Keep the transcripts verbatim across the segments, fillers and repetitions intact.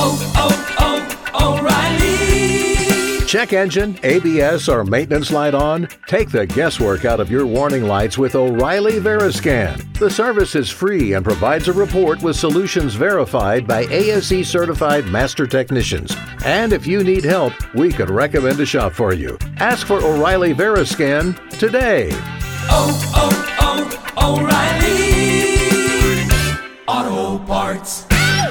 oh, oh, O'Reilly. Check engine, A B S, or maintenance light on? Take the guesswork out of your warning lights with O'Reilly Veriscan. The service is free and provides a report with solutions verified by A S E certified master technicians. And if you need help, we could recommend a shop for you. Ask for O'Reilly Veriscan today. Oh, oh, oh, O'Reilly Auto Parts.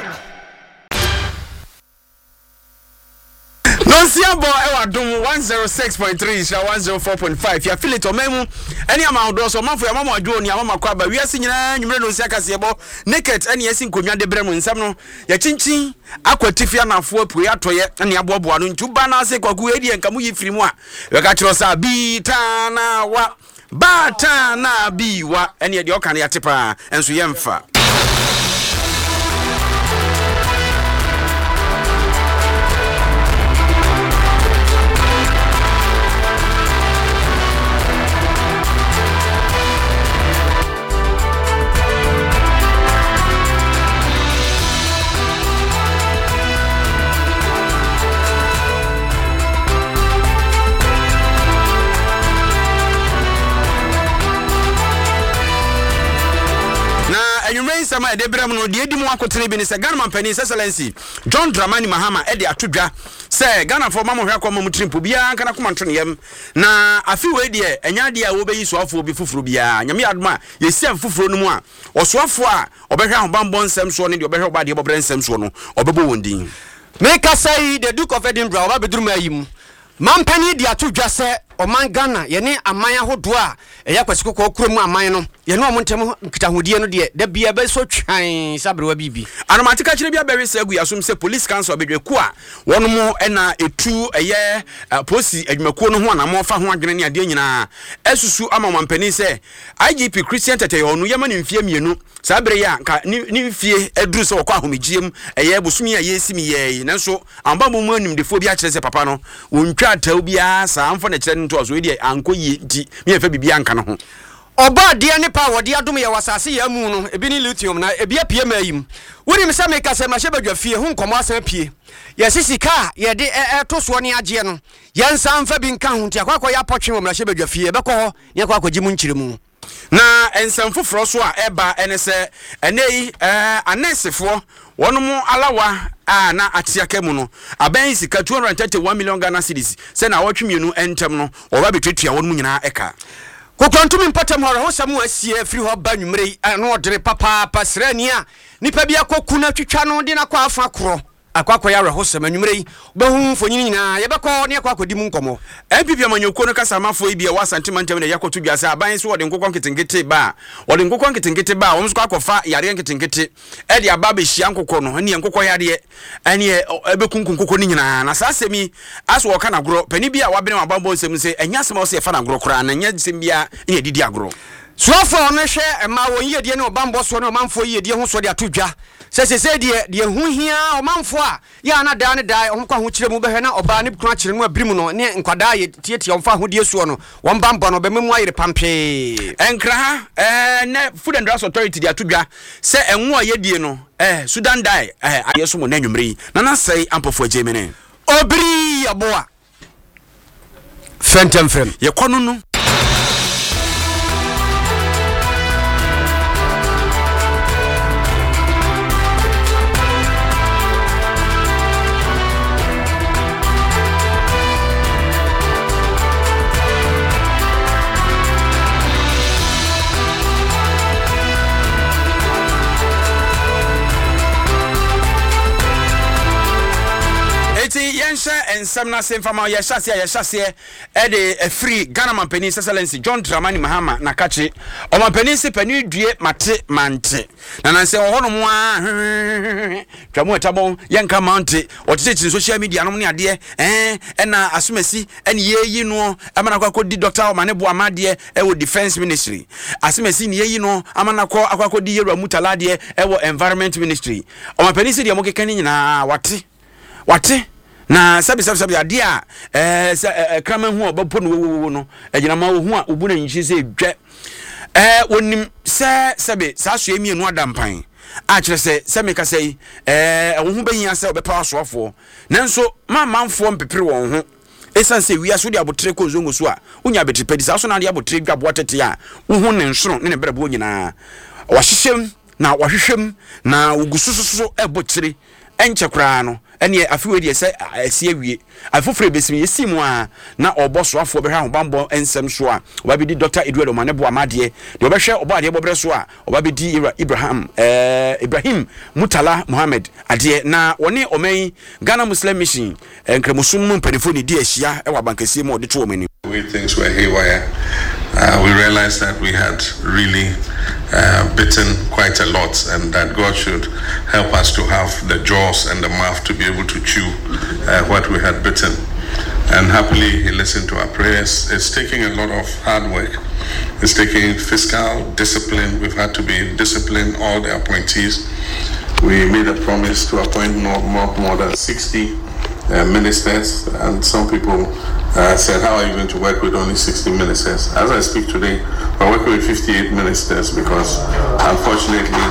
Nonsiabo ewa dum one oh six point three sha one oh four point five ya Philip Omemu eni amawdo so manfo ya mama adwo ni amama kwaba wiase nyina nwumre no nsia kasebo naked eni esi nkonwa de brem nsam no ya chinchin akwatifia na afo apu ya toye eni aboboa no ntuba na ase kwaku edi enkamu yifirimu a we ka kiro sa bita na wa bata na biwa eni edi okan ya tepa enso yemfa sama de brem no de edimu akotere bi ni se Ghana Mampani Excellency John Dramani Mahama e de atodwa se Ghana for mama hwa kwama mutrimpo bia kana koma nto yem na afi we de enya de a wo beyi soafo obi fufuru bia nyame adoma yesi amfufuru no mu a osoafo a obehwa hobambo nsem so ne de obehwa oba de bobre nsem so no obebo wondin make say the Duke of Edinburgh oba beduru mayim Mampani de atodwa se oman Ghana ye ne aman ahodo a eya kwasikoko okurum aman no ye no omontem nkitahudie no de da bia be so twan sabrewa bibi anomatika kire bia bewe segu yasum se police council bedweku a wono mo ena etu eye police adwumakuo no ho anamo fa ho adwene ne ade nyina esusu ama Mampani se I G P Christian Tete onu yema ne mfie mienu sabre ya nka ni mfie eduru se okwa ahomegiem eye bosumi a yesimi ye nanso amba mo mu animdefo bi a kire se papa no wontwa ataw bia sa amfo na kire nto aso edi anko yi nti me fa bibia nka no ho oba de ne pa wode adom ye wasase ya mu no ebi ni lithium na ebi apie mayim woni me se me ka se ma shebadwa fie hu nkomo asan pie ye sisika ye de to so ne age no ye nsan fa bi nka hu nti akwakọ ya potwe mo na shebadwa fie be ko ho ne akwakọ gimu nkire mu na ensam foforo so a eba ene se enei eh anesefo wonomo alawa a na atiaka mu no aban sika two hundred thirty-one million Ghana cedis se na wotwemienu entem no oba betwetua wonomo nyina eka kokwantum mpatam hore ho samu asie firi ho ba nwumre no odere papa pasrani a nipa bia kokuna twetwa no de na kwa afa koro akwakọ ya reho sama nwumre behu fonyini nyina ye bekọ ne akwakọ di mu nkomo M P P amanyoko no kasa mafo ibi e wasantimantem na yakoto biasa aban so wode nkokon ketengete ba wode nkokon ketengete ba won so akọfa yare ketengete e de aba be hia nkokọ no ne nkokọ yare ene ebekunkun nkokọ ni nyina na sasemi aso wo kana gro pani bia wabene wabambo nsem se enya sema wo se fa na gro kora na nya sem bia ne didi agro suafo no hwe ema won yedie ne obambo so ne omanfo yedie ho so de atodwa se se se de de hu hia omanfo a ya na da ne da omkwa ho kire mu behwe na oba ne kuna kire mu abirimu no ne nkwada ye tietie omfa ho die so no won bambo no be memu ayire pampe enkra eh ne Food and Drugs Authority de atodwa se enwo a yedie no eh Sudan dai eh ayeso mo na nwumre na na sei ampofo ajemene obri aboa fentem fem ye kono no ensam na semfama ya hyase ya hyase e de free Ghana Mampani Excellency John Dramani Mahama na kache o Mampani se pani due mate mante na nanse ho no mo a twamu etabon yenka mante o tete social media no ne ade eh na asumasi ene yeyi no amana kwakọ di Doctor Omanebo Amade e wo Defense Ministry asumasi ne yeyi no amana kwakọ akwakọ di Yerua Mutalade e wo Environment Ministry o Mampani se de mo keka ni nyina wate wate na sabi sabi sabi ade a eh kraman hu obapo no wo no agina ma wo hu a obu na nyi se dwe eh wonim se sabi sa so emi enu adampan a kyerɛ sɛ sɛ meka sɛ eh wo ho behia sɛ obepa asoafo nanso ma manfo mpepere wɔn ho esan sɛ wiase de abotre ko zongo so a unya betri pedi sa so na de abotre dwaboa tete a wo ho ne nsoro ne ne brɛbo nyinaa wahyehyem na wahwehwem na ugusususo ebokyire enche kraa no ene afiwe de sɛ asie awie afofre besim yesi mu a na obosoafo behwa ho bambo ensem so a obabedi Doctor Edward Omanebo Amade de obehwe obade bobre so a obabedi Ibrahim eh Ibrahim Mutala Muhammad ade na woni omen Ghana Muslim Mission enkramusum mu mpanifo di ahia e wa bankasie mu de to omani. We things were haywire. Uh, we realized that we had really uh, bitten quite a lot, and that God should help us to have the jaws and the mouth to be able to chew uh, what we had bitten. And happily, He listened to our prayers. It's taking a lot of hard work. It's taking fiscal discipline. We've had to be disciplined, all the appointees. We made a promise to appoint more, more, more than sixty uh, ministers, and some people uh, said, how are you going to work with only sixty ministers? As I speak today, we're working with fifty-eight ministers because, unfortunately,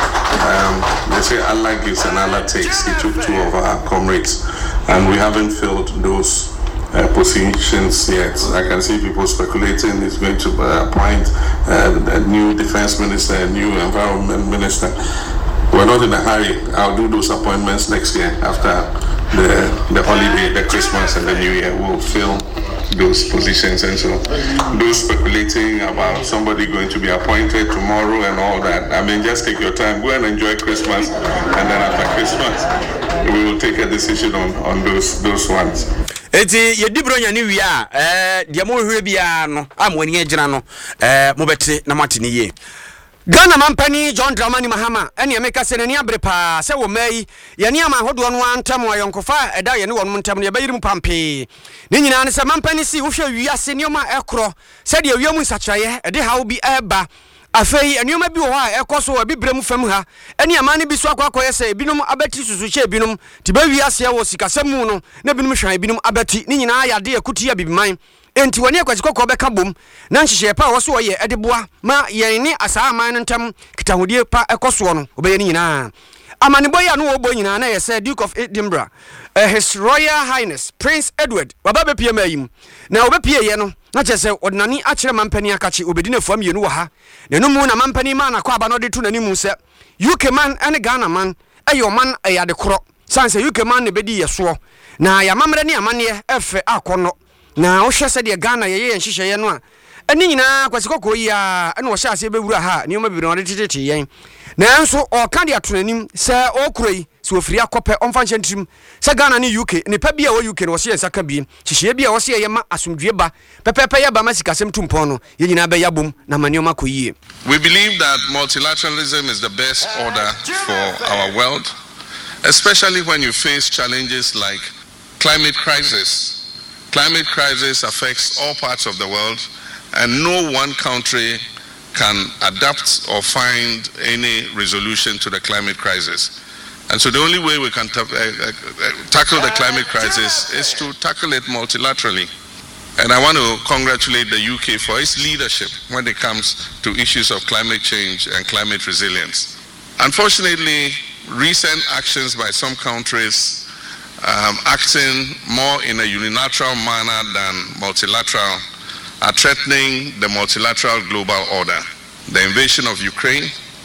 um, they say Allah gives and Allah takes. He took two of our comrades, and we haven't filled those uh, positions yet. I can see people speculating he's going to uh, appoint uh, a new defense minister, a new environment minister. We're not in a hurry. I'll do those appointments next year after the the holiday, the Christmas and the New Year. We'll fill those positions. And so those speculating about somebody going to be appointed tomorrow and all that, I mean, just take your time, go and enjoy Christmas, and then after Christmas we will take a decision on, on those those ones. Eti ye dibro nya ni wi a eh de mo hwe bia no amwani agina no eh mo bete na matini ye Ghana Mampani John Dramani Mahama ene emeka se nani abre pa se wo mai ye ne ama hodo no antam ayonkofa eda ye ne won ntam ne bayiri mu pampe ne nyina ne se Mampani si wo hwe wiase ne oma ekro se de awiamu nsachaye ede hawo bi eba afei enoma bi wo ha ekoso abi bremu fam ha ene amane bi so akwakoye se binum abati susu che binum tiba wiase wo sikasemu no na binum hwan binum abati ne nyina ayade akuti abibiman enti wani akwazikoko beka bom na nhihye pa wo so wo ye edeboa ma ye ne asaaman no ntam kitahodie pa ekoso no obeye ni nyina amane boya no wo bo nyina na ye se Duke of Edinburgh uh, His Royal Highness Prince Edward waba bepie mayim na obepie ye no na chese odnani akire Mampani akachi obedi na fam ye no wo ha na no mu na Mampani ma na kwa aba no de to nani mu se U K man ene Ghana man ayo man ayade kro sanse U K man ne bedi ye so na ya mamre ne amane efe akono na wo hwese de Ghana ye ye nhihye no a ani nyina kwasikoko yi a ene wo hye ase bewura ha ne oma bibiri no de tete yen nanso o ka de atonanim se o kuroi se ofiri akopɛ omfa nhyentrim se Ghana ne U K ne pa bia wo U K no wo hye nsaka bi hihye bia wo hye ye ma asomdwe ba pepepe ye ba masikasem tumpon no ye nyina be yabom na mane oma koyie. We believe that multilateralism is the best order for our world, especially when you face challenges like climate crisis. Climate crisis affects all parts of the world, and no one country can adapt or find any resolution to the climate crisis. And so the only way we can ta- uh, uh, tackle the climate crisis is to tackle it multilaterally. And I want to congratulate the U K for its leadership when it comes to issues of climate change and climate resilience. Unfortunately, recent actions by some countries Um, acting more in a unilateral manner than multilateral are threatening the multilateral global order. The invasion of Ukraine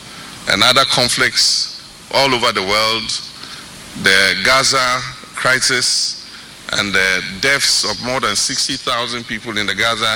and other conflicts all over the world, the Gaza crisis and the deaths of more than sixty thousand people in the Gaza,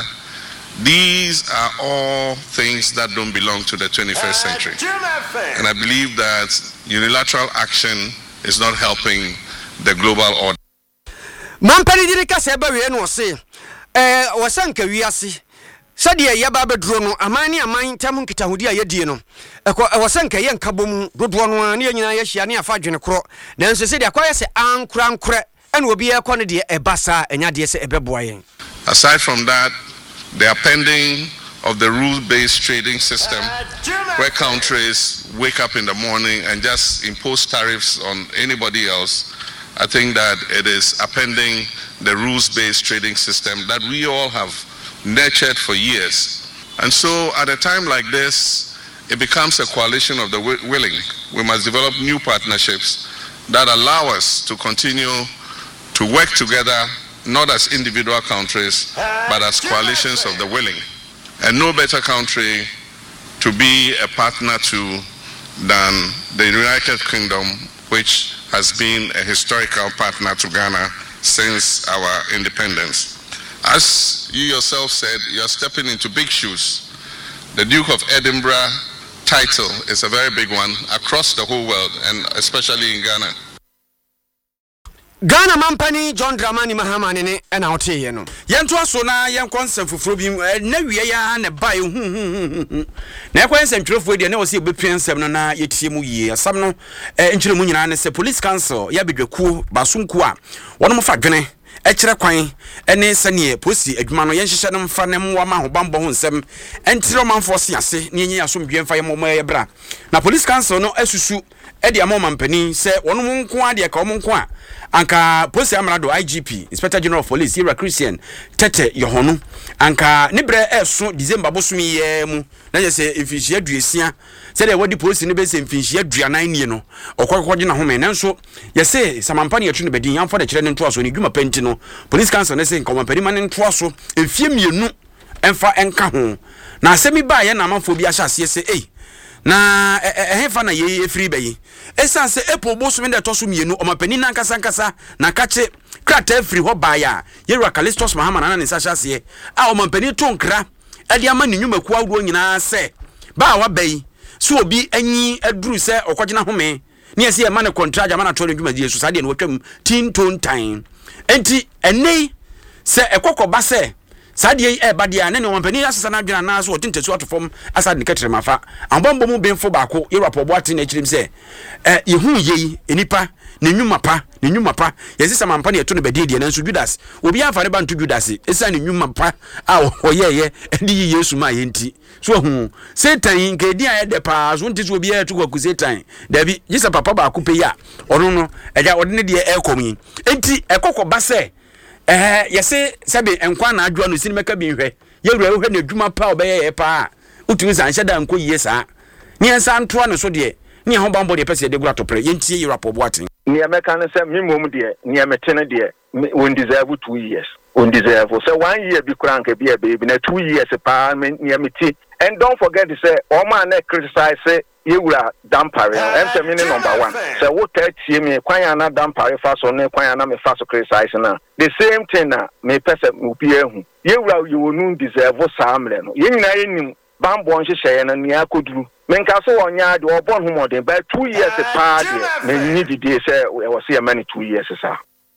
these are all things that don't belong to the twenty-first century. And I believe that unilateral action is not helping the global order. Mampani dirika se ba we no se eh wasanka wiase sade ye ba bedro no amani aman tam nkitahudi ayedie no wasanka ye nkabom dodo no an ye nyina ye hia ne afa dwene kro nanso se de akoye se ankura nkure ene obi ye kɔ ne de ebasa enya de se ebeboa yen. Aside from that, the appending of the rule-based trading system, where countries wake up in the morning and just impose tariffs on anybody else, I think that it is appending the rules-based trading system that we all have nurtured for years. And so at a time like this, it becomes a coalition of the willing. We must develop new partnerships that allow us to continue to work together, not as individual countries, but as coalitions of the willing. And no better country to be a partner to than the United Kingdom, which has been a historical partner to Ghana since our independence. As you yourself said, you are stepping into big shoes. The Duke of Edinburgh title is a very big one across the whole world, and especially in Ghana. Ghana Mampani John Dramani Mahama ne na ote ye no yento aso na yen konsem fufuro bi na wiye ya na bai hu hu na ekwense ntwerefo de na osi ebepensem no na yetie mu yie asam no enkyere mu nyina ne se police council ya bedwaku basunku a wono fa dwene ekire kwan ene sane posi adwuma no yenhyehyɛ no mfa ne mwa ma ho bambɔ ho nsɛm entire manfo se ase ne yenye asomdwe mfa ye mo ye bra na police council no asusu e de amoma mpani se wono mu nko ade ka wo nko a anka posi amrado I G P Inspector General of Police Ira Christian Tete Yohonu anka ne bre eso December bosomi ye mu na je se mfinhia duesia se de wodi posi ne be se mfinhia duanan nie no okwakwagye na home nanso ye se samampa ne yetu ne bedin yamfa de kire ne ntoaso ne dwuma penti no police council ne se nkomampani ma ne ntoaso efie mienu emfa enka ho na asemi ba ye na amanfo bi ahya ase se eh na ehefa na ye efiri bayi esan se epo boso me de toso mienu omapani na nkasa nkasa na kache krata efiri ho baya Yewura Kalistos Mahama na ne sahya se a omapani to nkra ade ama ne nwumaku awdo nyina se ba wa bayi so obi anyi aduru se okwagena home ne ese e ma ne contract ama na to ne dwumadie so sade ne watwam tin ton time enti enei se ekokoba se Sadi e badia ne ne wampani asesa na adwena na so otintesu atofom asade ne ketere mafa ambombo mu benfo baako Yewura Poboate na chirim se eh yehu yei enipa ne nwuma pa ne nwuma pa yesisa mampa ne eto ne bedie na nso Judas obi afa ne bantu Judas esa ne nwuma pa a oyeye edi Yesu ma yenti so hu Satan nke di a de pa so ntiso obi a etu ku Satan dabi yisa papa baako pe ya ono no eja ode ne de ekomi enti ekokoba se eh yese sebe enkwa na adwa no sinimeka bi nhwe Yewura wo hwe na adwuma pa obeye ye pa utumi san hyeda nko yie saa ne ensa ntoa no so de ne ho bambo de pese de gura topre yentie Yewura Poboate ne emeka ne se mimom de ne emetene de won deserve two years on deserve so one year bi kranka bi e baby na two years pa ne emeti and don't forget to say all man na criticize Yewura dampare em se me number one so what tie me kwan na dampare fa so ne kwan na me fa so criticize na the same thing na me pese obi ehu Yewura you wonu deserve so amre no ye nyina yenim bambo nhyehyɛ na ne akoduru menka so wonya de obon humode by two years pa de me ni didi say we was here many two years sa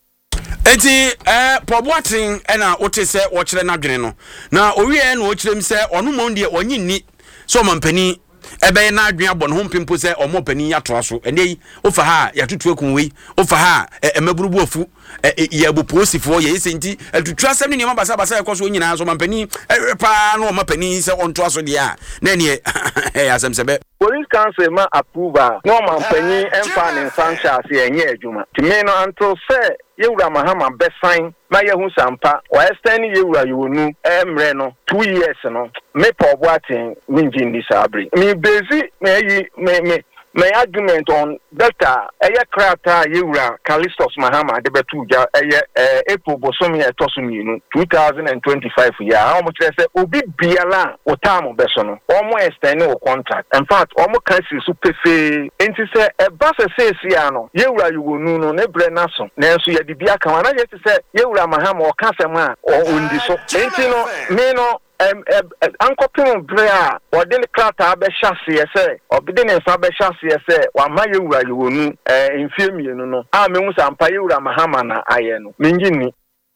enti eh Poboate na wote se wo kire na dwene no na owie na wo kire m se ono mo de onyi ni so mampani ebe na adwen abon ho mpempo se omo pani ato so ene ofa ha yatutu akun wi ofa ha emaburubu afu ya bu posifo ye senti atutu asem ne mabasa basa yakoso nyina so mampani pa na omo pani se onto aso dia na ne eh asem sebe police council ma approve no mampani emfa ne sancha se enye adwuma timi no until say Yewura Mahama besign ma yehu sampa wa extend Yewura Yowonu emre no two years no me Poboate minji ndi sabri me bezi me me me my argument on Delta eye krata Yewura Kalistos Mahama de betuja eye April bosomi etosumi two thousand twenty-five year how much say obi biala otamo beso no omo extend o contract in fact omo kansi su pefe enti say e ba se sesi ano Yewura Yowonu no ne bre na so na enso ye dibia kan na ye say Yewura Mahama o kasem a o ndi so enti no me no um ankopim brea o de krata be hyase say obide ne fa be hyase say wa ma Yewura Yowonu eh infie no a me hu sampa Yewura Mahama na aye no mingini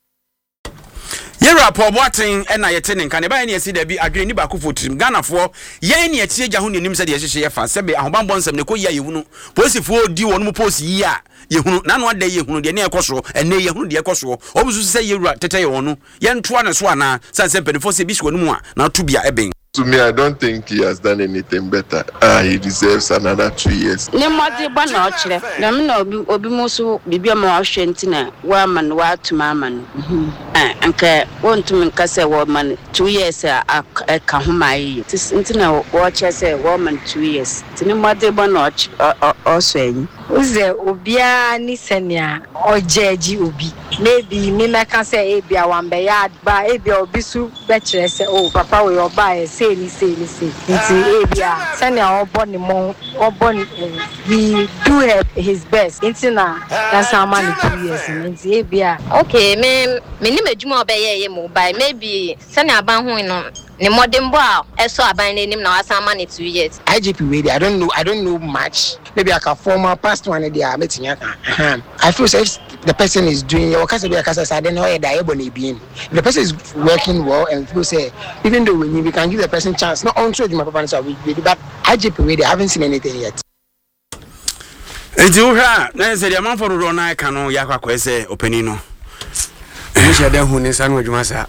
Yewura Poboate na yete ne nkan ba ne yesi da bi adwen ni ba ko fotrim Ghana fo yen ne yete gya ho nenim se de yehye yefa sebe ahobambo nsem ne ko ya yehunu posifo di wonu posi yi a yehunu na no ada yehunu de ne ekoso ene yehunu de ekoso obusu se Yewura tete ye wonu ye ntoa ne so ana sanse penifo se bi so nu mu a na to bia eben To me, I don't think he has done anything better. Uh, he deserves another two years. Ne modi ba na ochire. Na me na obi obi mo so bibia ma ahwe ntina wa ma no wa tuma ma no. Eh anka wontum nka se wo ma two years a ka ho mai. Ntina wo che se wo ma two years. Tini modi ba na ochire oso enyi. Uze obia ni senia ojeji obi. Maybe me meka say ebia wambe ya ba ebia obi su be kire se oh papa we oba e say ni say ni say. Nti ebia senia obo ni mo obo ni he do his best. Nti na that's how many two years nti ebia. Okay, me me ni medwuma obeye ye mo by maybe senia ban ho no ni modern boy eso aban nim na wasa many two years. I G P way I don't know I don't know much. Maybe I can form a past one there meeting. I feel so if the person is doing your case be a case I don't know where they able to be. If the person is working well and people say even though we can give the person chance not on show my papa so we but I G P way they haven't seen anything yet. Enti uhra na se dia man for ro na ka no ya kwakwa se openino. Me shade hu ne sanu adwuma sa.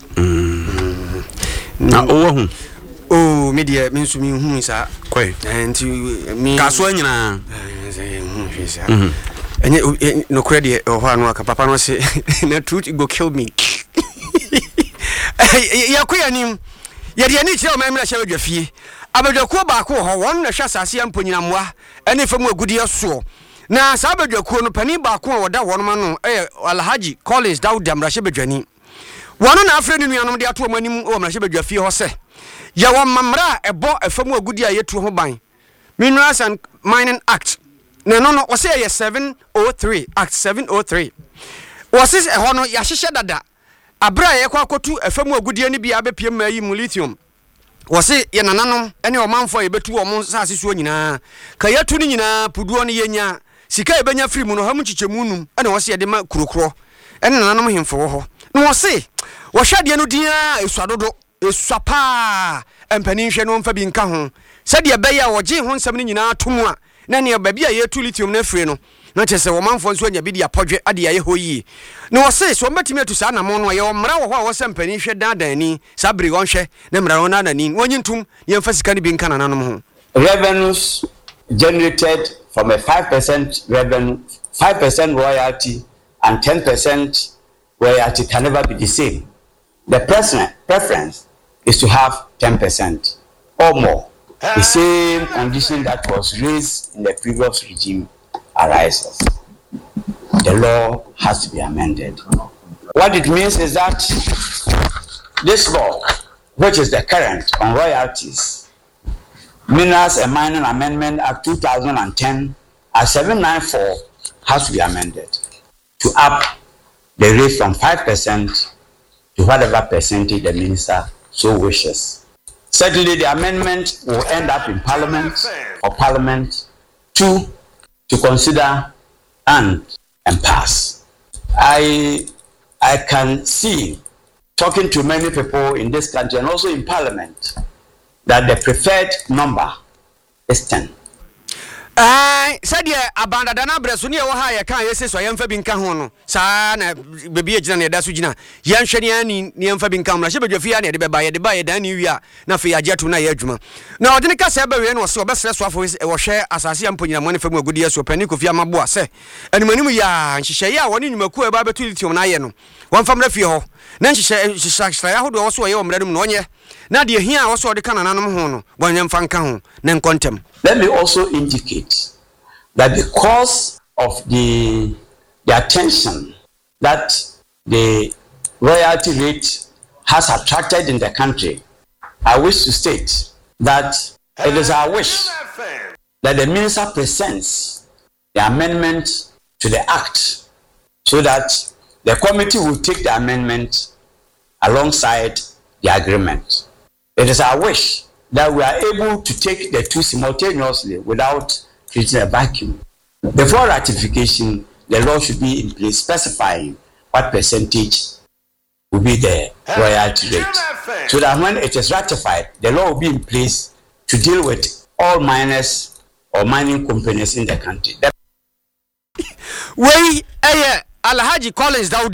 Na owo hu. Oh, media means me who is a quay and to me Caswena and no credit or one papa no say the truth go kill me. Yakuanim Yadia Nicho, Mamma Shavia. Abba Koba, one Shasasi and Punamwa, and if I'm a good year so. Now, Sabajo Kono Penny Bako or that one man, eh, Alhaji, Collins, Dowdam, Rashabajani. One on our friend in the Anodia money or Rashabajafia Hose. Yawa mamra ebo efemu agudi ayetu ho ban Minerals and Mining Act no no no wose ye seven oh three Act seven oh three wose e ho no ya hihye dada abra ye kwa kotu efemu agudi ani bia bepiem ma yi mu lithium wose ye nananom ene o manfo ye betu o mo sase suo nyina ka yetu ni nyina puduo ne yenya sika e benya free mu no ha mu chichemu num ene wose ye de ma kurokuro ene nananom hemfo ho no wose wo hwade no dia esuadodo eswapa empani hwe no mfa bi nka ho sade e beya wo gye ho nsam ni nyina tomu a na ne ba bia ye tu lithium na free no na chese wo manfo nso anya bi dia podwe ade ye ho yi no wo se so mbetimi atu sa na mo no ye wo mra wo ho a wo se empani hwe dadan ni sabri won hwe na mra won na ni wonyi ntum ye mfa sika ni bi nka na nanom ho. Revenues generated from a five percent revenue, five percent royalty and ten percent royalty can never be the same. The president preference is to have ten percent or more. The same condition that was raised in the previous regime arises. The law has to be amended. What it means is that this law, which is the current on royalties, Minerals and Mining Amendment Act two thousand ten, at seven ninety-four, has to be amended to up the rate from five percent to whatever percentage the minister so wishes. Certainly, the amendment will end up in Parliament or Parliament to to consider and and pass. I I can see, talking to many people in this country and also in Parliament, that the preferred number is ten. Eh said ye abanda dana breso ne ye wo ha ye kan ye se so ye mfa bi nka ho no sa na bebi agina ne da so gina ye nhwe ne ani ne mfa bi nka mra hye badwafia ne de beba ye de ba ye dan ne wi a na fe ajeto na ye adwuma na ode ne ka se ba we no so obesre so afo e wo hwe asase ya mponyina mo ne fa mu agudi ye so pani kofi amabo a se animanim ya nhihye ye a woni nyumaku e ba betu lithium na ye no won fa mra fie ho na nhihye nhihye ya hodo wo so ye wo mra dum no onye na de hia wo so de kana nanom ho no bonye mfa nka ho ne nkontem. Let me also indicate that because of the, the attention that the royalty rate has attracted in the country, I wish to state that it is our wish that the minister presents the amendment to the act so that the committee will take the amendment alongside the agreement. It is our wish that we are able to take the two simultaneously without creating a vacuum. Before ratification, the law should be in place specifying what percentage will be the royalty rate. So that when it is ratified, the law will be in place to deal with all miners or mining companies in the country. Wey eh Alhaji Collins Dauda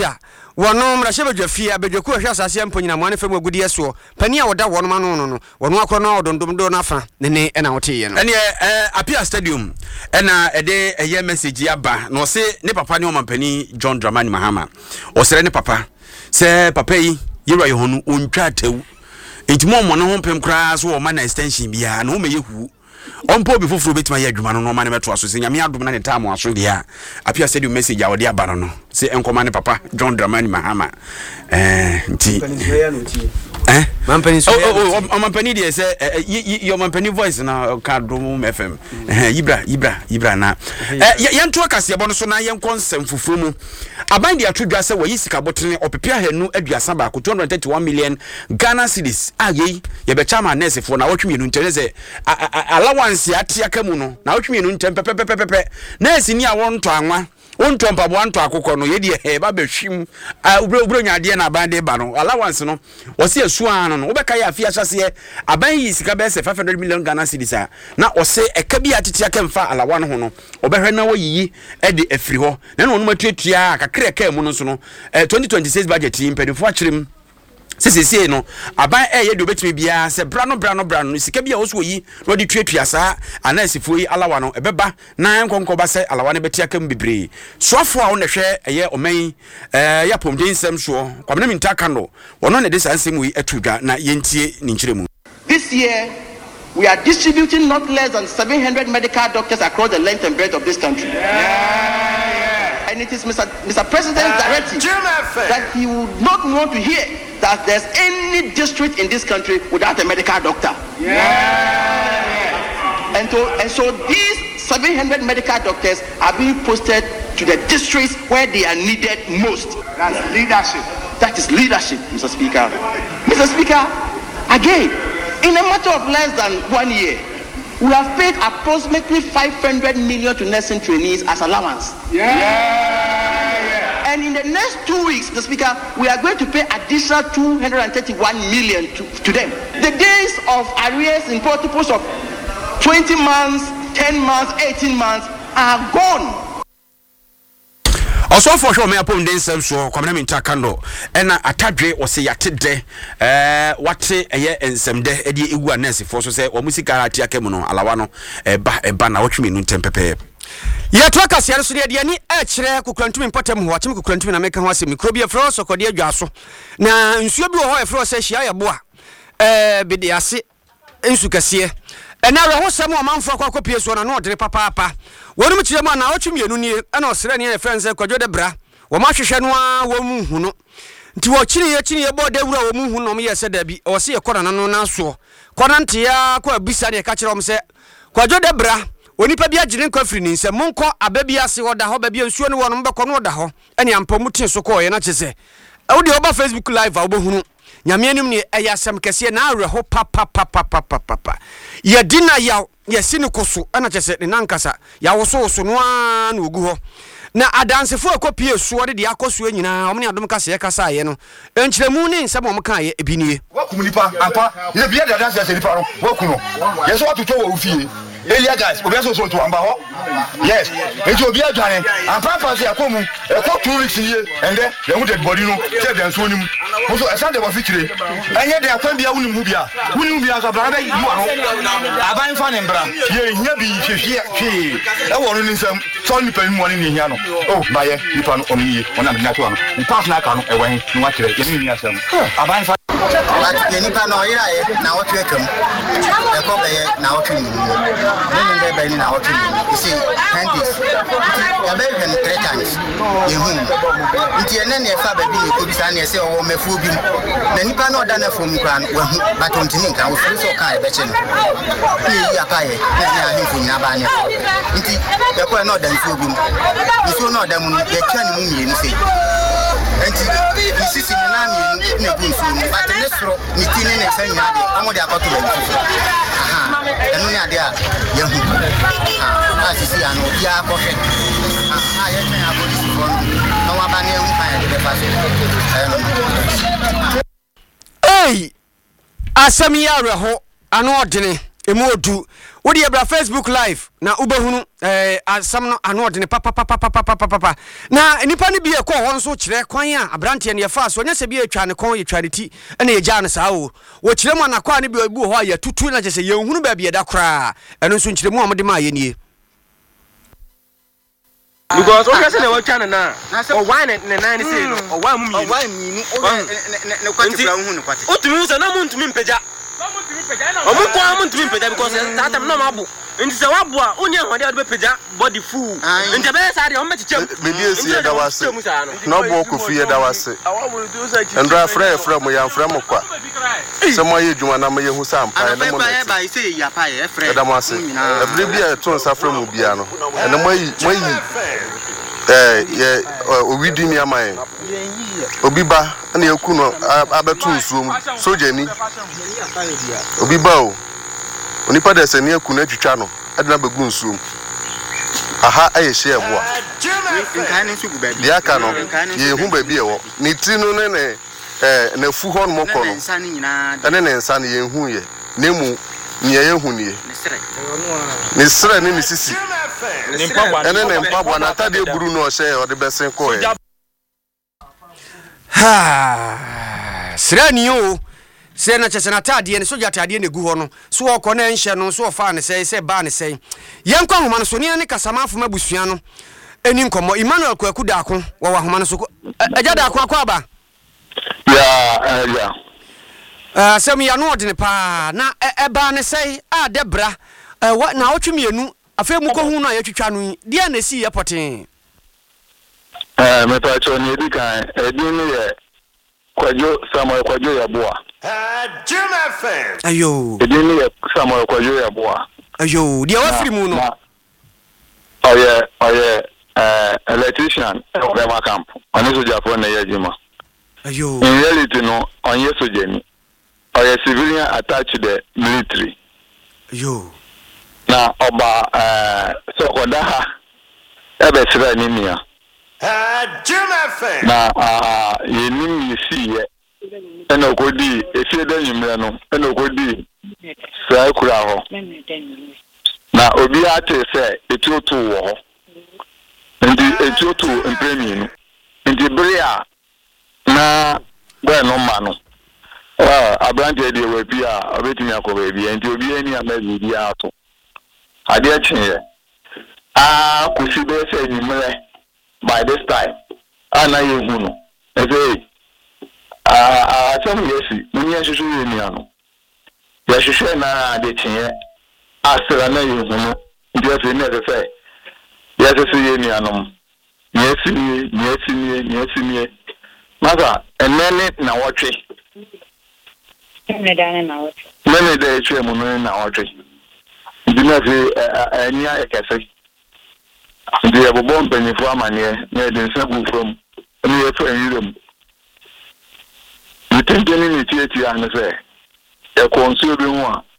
wono mra shebe dwafie abedwaku ahwa asase mponyina mo anefam agudie so pani a woda wono ma no no no wono akro na odondom do na fa ne ne na wote ye no ene eh Apia Stadium ena ede eye message aba no se ne papa ne omampani John Dramani Mahama osere ne papa se papa yi yewra ye honu ontwa atewu entimo mo no ho pem kra so wo ma na extension bia no me yehu ompo bi foforo betima ye adwuma no no ma ne meto aso se nyame adom na ne taamo aso dia Apia Stadium message a wode aba no se enkoma ne papa John Dramani Mahama eh nti eh mampani so oh oh mampani dey say your mampani voice na ka dom F M eh Ibra Ibra Ibra na eh yento akase bo no so na yenkon nsem fufuru mu aban dey atodwa say wayi sika botene opepia hanu aduasa ba ko two hundred thirty-one million Ghana cedis ayi ye be chama nurse fo na wotwemienu ntene say allowance atia kamu no na wotwemienu ntem pepepepepe nurse ni a wonto anwa wonto mpabo anto akokọ no ye de he ba behwim ubro nyade na aban de ba no allowance no wose asuan no wobeka ya afia hyase aban yi sika be se five hundred million Ghana cedis na ose eka bi atete aka mfa alawa no ho no obehwe na wayiyi e de afiri ho na no no matuatua kakra ka mu no so no twenty twenty-six budget impedifo akyerem sisi no aban eh ye de obetimi bia se brano brano brano sika bia oso yi no de tuatua sa anasifo yi alawa no ebeba na nkonko ba se alawa ne betia kam bibre soafo a wona hwe eye oman eh ya pomden nsem so kwamna mintaka no wono ne de sansem yi atudwa na yentie ni nkyeremu. This year we are distributing not less than seven hundred medical doctors across the length and breadth of this country. Yeah, yeah. And it is Mister Mister President's uh, directive that he would not want to hear that there's any district in this country without a medical doctor. Yeah. Yeah. And so and so these seven hundred medical doctors are being posted to the districts where they are needed most. That's leadership. That is leadership, Mister Speaker. Mister Speaker, again, in a matter of less than one year, we have paid approximately five hundred million to nursing trainees as allowance. Yeah. Yeah. And in the next two weeks, Mister Speaker, we are going to pay additional two hundred thirty-one million to, to them. The days of arrears in multiples of twenty months, ten months, eighteen months are gone. Also for sure me apom den sem so kwamna mintaka no ena atadwe wo se yate de eh wate eye ensem de edi egu anese fo so se wo musika atia kemu no alawa no eba eba na wotwemi nu tempepe ye to akase so de de ni e kire kokrantumi potem ho achim kokrantumi na meka ho ase mikrobia fro so kode adwa so na nsuo bi wo ho e fro se hia ye boa eh bidi ase ensu kase ena re ho sem o manfo akwa kopie so na no odere papa papa wonu mu kire mu na otwemienu ni ena osere ne friends e kwadwo de bra wo ma hwehwe no a wo mu hu no nti wo kiri ye kiri ye bo de wura wo mu hu no me ye se da bi o se ye kora na no na so kora nte ya kwa bisa ne ka kire om se kwadwo de bra onipa bi agire nkwa firi ni nsem monko ababi ase wo da ho ba bi nsuo ne wo no mbekọ no da ho ene ampamu tin so ko ye na chese wo de oba Facebook live a wo hunu nyame anim ne eya asem kese na awe ho pa pa pa pa pa pa pa ye dina ya ye sini koso ana chese ne nankasa ya wo so so no a na ogu ho na adansefo akopie suo de de akoso nyina omne adom kase kasa ye no enkyeremu ne nsem om kan ye ebinie wakumulipa ampa ye bia de adanse se lipa no wakuno ye so watoto wo fie Elia guys, obi aso so to amba ho. Yes. Eji obi adwane. Ampa pa se akomu. E ko two weeks ye. Ende, ye hu dead body no. Tell dem so nim. Mo so esande wa fitire. Enye de akwan bia wuni mu bia. Wuni mu bia so bra ba yi wa no. Aban fa ne mbra. Ye hia bi hwehwe hwe. E wo no nsam. So ni pan mu ne hia no. Oh, ba ye, nipa no omi ye. Ona bi na to no. Ni pass na ka no e wan. Ni wa kire. Ye ni ni asam. Aban fa But nipa no ira ye na what we come. E ko be na what we need. When they buy now, you see, handies. You buy them three times. You home. It's your name. If I be you could say, "I say, oh, me food." Then you cannot done from Kran, but on Tinik, I was so kind of betting. You are kind. You are him from Nabania. It's the point not done food. You so not them. They can move you say. And you see, in an army, in a good food, but the next row, you still in a same yard. I'm what they are got to do. Aha. And we are there. Young. Ah, I see. I know. Yeah, perfect. Ah, I have a police phone. No one can hear me. Hey, Asami ya reho ano odene emu odu Wodi ebra Facebook live na ubehunu eh asam no ano de ne papa papa papa papa papa na nipa ne bi e ko ho nso kire kwan a abrante ne fa so nya se bi etwa ne kon ye twareti na ye gya ne saa wo wo kire mu anakwa ne bi obu ho ya tutu na je se ye hunu ba bi e da kra eno nso kire mu amode ma ye nie because o kase na wa twa na o wan ne nan ne se no o wan mu mi o wan mi nu o ne kwati bra hunu kwati o tumi so na mu ntumi mpagya o mu kwa mu ntumi mpagya because that time no mabu nti se wabu a onye hwade ade pagya body full nti be sa de o mechichem me die sie da wase no bo ko fie da wase ndra fra fra mo ya fra mo kwa se mo ye djuma na mo ye hu sam pa na mo na ba ise ya pa ye fra da mo ase ebri bia to nsa fra mo bia no ene mo yi mo yi eh ye owidi mi amaye obi ba na yeku no abetu nsuom soja ni obi ba o onipa de se ne yeku na twitwa no adina begu nsuom aha aye hye eboa nkan ne sugu ba dia ka no ye hu ba bi ewo ni ti no ne ne eh na fu hon mo ko no ene ne nsa ne ye hu ye nemu ni ye hu ni ni sre ne ni sisi ene ne mpabwa na tade buru no hye o de besen ko ye ha sre ni o se na chese na tade ne soja tade ne gu ho no so okọ na enhye no so ofa ne sei se ba ne sei yenkwa homa no so ne ne kasamafo mabusua no eni nkomo Emmanuel Kwaku Daako wo wa homa no so aja Daako akwa ba ya ya ah sem ya no odene pa na eba ne sei a debra na otwemienu afa mu ko hu no ayetwitwa no dia na si yepoten eh me pa cho ni dikan edin ni ye Kwajo Samuel Kwajo Yaboa Jim F M ayo edin ni ye Samuel Kwajo Yaboa ayo dia wa firi mu no oye oye eh electrician e Obama camp oni soja for na ye jima ayo in reality no on ye soja ni oye civilian attached to the military ayo na oba eh so kodaha ebe sira ni mia Jim F M na ah ye ni si ye ena okodi efie da nyimre no ena okodi sai kura ho na obi ate se etuotu wo ho ndi etuotu empremi no ndi bria na gwa no ma no ah abrante de we bia obetimi akoba bia ndi obi ani amabi bia ato ade achi ah kusibe se nyimre by this time ana yehu no eze ah ah tell yesi munye hwehwe yemi ano ya hwehwe na de chenye asira na yehu no ndi ase na de say ya se yemi ano yesi yesi yesi mother enene na wotwe enene dane na wotwe enene de etwe mu no na wotwe ndi na se ania ekese ndi ebobo mpanifo amane na de nsabu from ni eto enyiram mitenteni ni tieti ane se e konsu bi hu a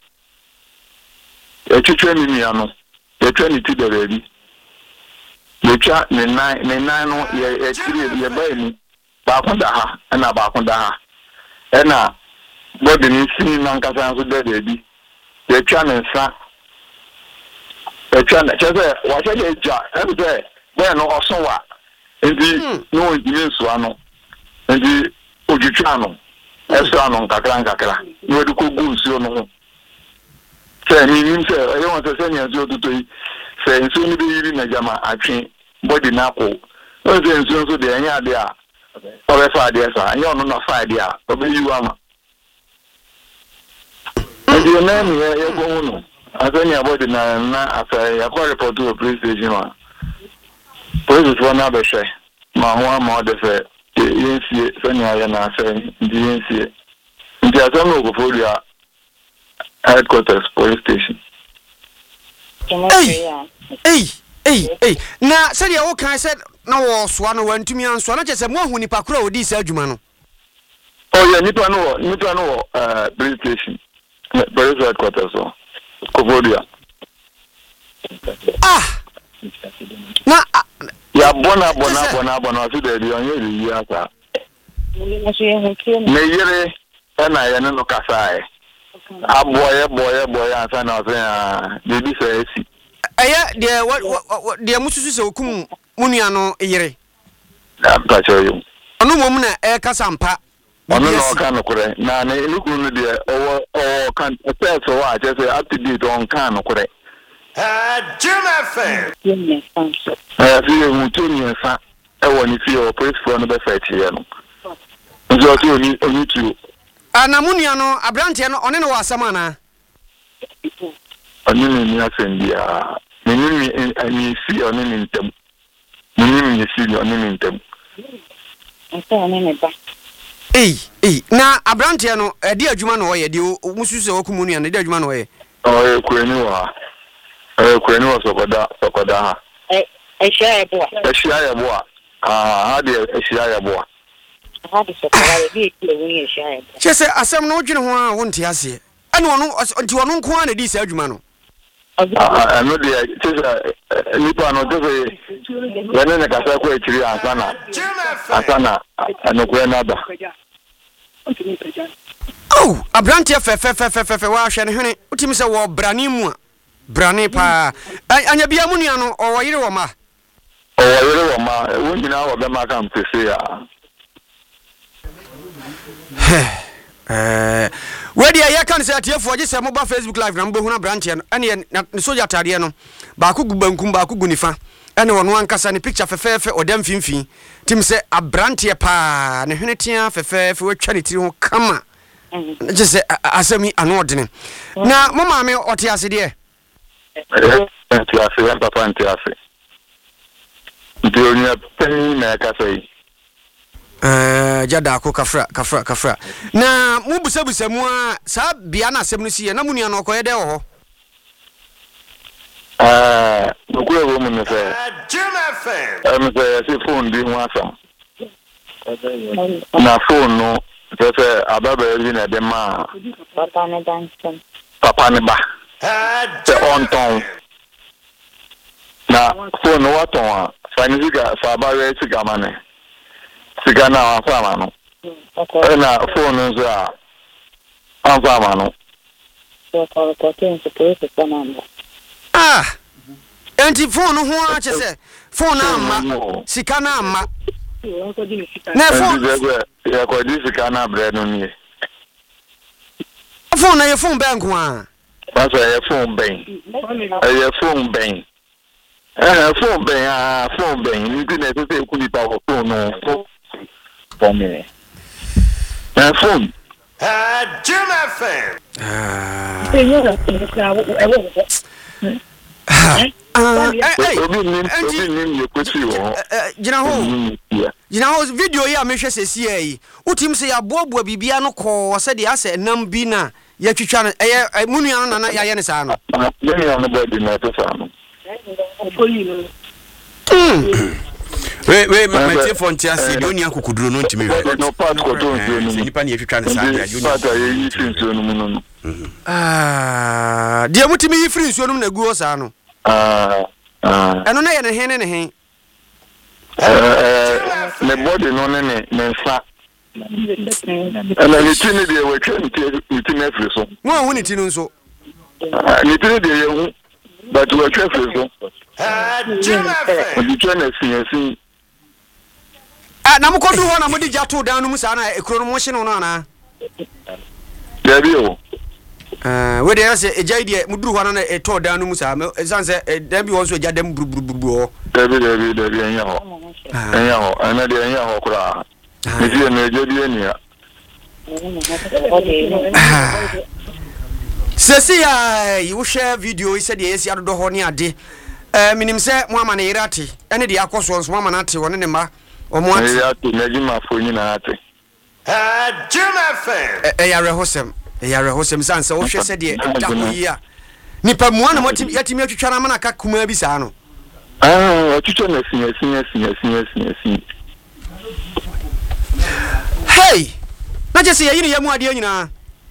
e twetwe ni mia no e twa ni ti derebi e twa ni nine ni nine no ye e tiri ye ba ni ba ko da ha na ba ko da ha e na body ni sini na nkasa so derebi e twa ni nsa e twa na cheze wa cheze ja e be be no osowa ndi no ndi nso ano ndi ojutwa no eso ano nkakra nkakra no de ko gu nso no se ni ni se e won se se ni nso tutu se nso ni be yiri na jama atwe body na ko o se nso nso de anya de a o be fa de sa anya no na fa de a o be yiwa ma ndi na ni ye ko no asani abodi na na afa ya ko report to police station wa police was na be hwe ma ho ma de fe yensie sani aya na afa ndi yensie ndi asami go folia headquarters police station hey hey hey hey na said ya wo kan said na wo so na wantumi anso na chese mo hu nipa kura odi sa adwuma no oh yeah nipa no nipa no uh police station police headquarters so Kovodia. Ah. Na ya bona bona bona bona so de bi onye ri ya sa. Me yere na ya no kasae. Aboye boye boye ansa na ofe ah baby say si. Eye de what de mususu se okum munua no yire. I'm not sure you. Ono mom na e kasampa. Ono no kan no kure. Na na eluku no de o o kan e so wa je say up to date on kan no kure. Uh, Jim F M. Eh, fi mu to ni nfa e wo ni fi o praise for no be fa tie no. Njo ti oni oni tu. Ana munua no abrante no one no wasama na. Oni ni ni asendia. Ni ni ni fi oni ni ntem. Ni ni ni fi oni ni ntem. Ei, ei, na abrante no e di adwuma no ye di mususu se wokumunua na di adwuma no ye. Oh, e kwani wa. Eh, kwani wa sokoda, sokoda ha. Eh, ehia ya boa. Ehia ya boa. Ah, ha de ehia ya boa. Ha de sokoda ye bi le woni ehia ya boa. Chese asem no dwene ho a wonte ase. Ane wono nti wono nko a na di sa adwuma no. Ah, ano de chese nipa no de yene ne kasa ko ekiri ansana. Ansana, ano ko na da. Oh, abrante fe fe fe fe fe wa hwe ne hene. Utimi se wo brani mu a. Brani pa anya bia munua no o yire wo ma o yire wo ma wo nyina wo be ma kan pese ya eh we dia ye kan se atiefo je se mo ba Facebook live na mo behuna branch no ene ne soja tade no ba ko gubankum ba ko gunifa ene wono ankasa ne picture fefefe odam finfin tim se abrante pa ne hwene tia fefefe we twa ne tiri ho kama je se asemi ano odene na mo ma me otiase de Antiafe, papa antiafe. Ndio ni apeni na kasai. Eh, jada ko kafra, kafra, kafra. Na mu busabusa mu a sa bia na asem no sie na munua no koye de ho. Ah, ko e wo mu ne fe. Jim F M. Em se se phone bi mu asam. Na phone no, se se ababa yi na de ma. Papa ne dansen. Papa ne ba. The on ton. Na phone what on? Fanisiga fabare siga mane. Siga na afama no. Okay. Na phone nzo a afama no. So ko ko tin se ko se tanamba. Ah. Enti phone ho a chese. Phone amma. Sika na amma. Na phone. Ya ko di sika na bre no ni. Phone na ye phone bank wa. That's a phone bang. A phone bang. Eh, phone bang, ah, phone bang. You didn't say you couldn't have a phone, no. For me. Eh, phone. Uh, Jim F M. Ah. Jina ho. Jina ho video ya me hwe sesi yi. Utim se ya boaboa bibia no ko se de ase nam bi na ya twitwa no eye munua no na ya ye ne sa no. Ya ya no body na to sa no. We we my telephone tia se de oni akukuduro no ntimi we. No pass ko to ntimi no. Se nipa na ya twitwa ne sa ya juni. Pata ye yi nsuo no mu no. Ah, dia mutimi yi free nsuo no na guo sa no. Ah. Ah. Eno na ye ne hen ne hen. Eh ne body no ne ne nsa. Ana ni tini de we twa ni tini afri so. Mo hu ni tini nso. Ni tini de ye hu but we twa afri so. Uh, Jim F M. Ni twa na sin sin. Ah, na mo ko du ho na mo di jato dan no mu sa na ekro no mo hye no no ana. Ya bi o. Eh, we dey say ejai de mu duru ho na e to dan no mu sa san say dan bi won so eja dem burburburbu ho. Ya bi ya bi da bi anya ho. Anya ho, ana de anya ho kura. Ni je na je di ania. Sesi ya you share video ise de yesi adodo ho ne ade. Eh, minim se mo ama na irati. Ene de akoso nso mo ama na ate woni ne ma. Omo ate. Ya to na jima fo ni na ate. Uh, Jim F M. Eh, ya rehosem. Eh, ya rehosem san se wo hwe se de da ho yi a. Nipa muana motim yatimi atwitwa na mana ka kuma bi sa no. Ah, atwitwa na sin sin sin sin sin sin. Hey! Na je se yayi ne yamu ade nyina.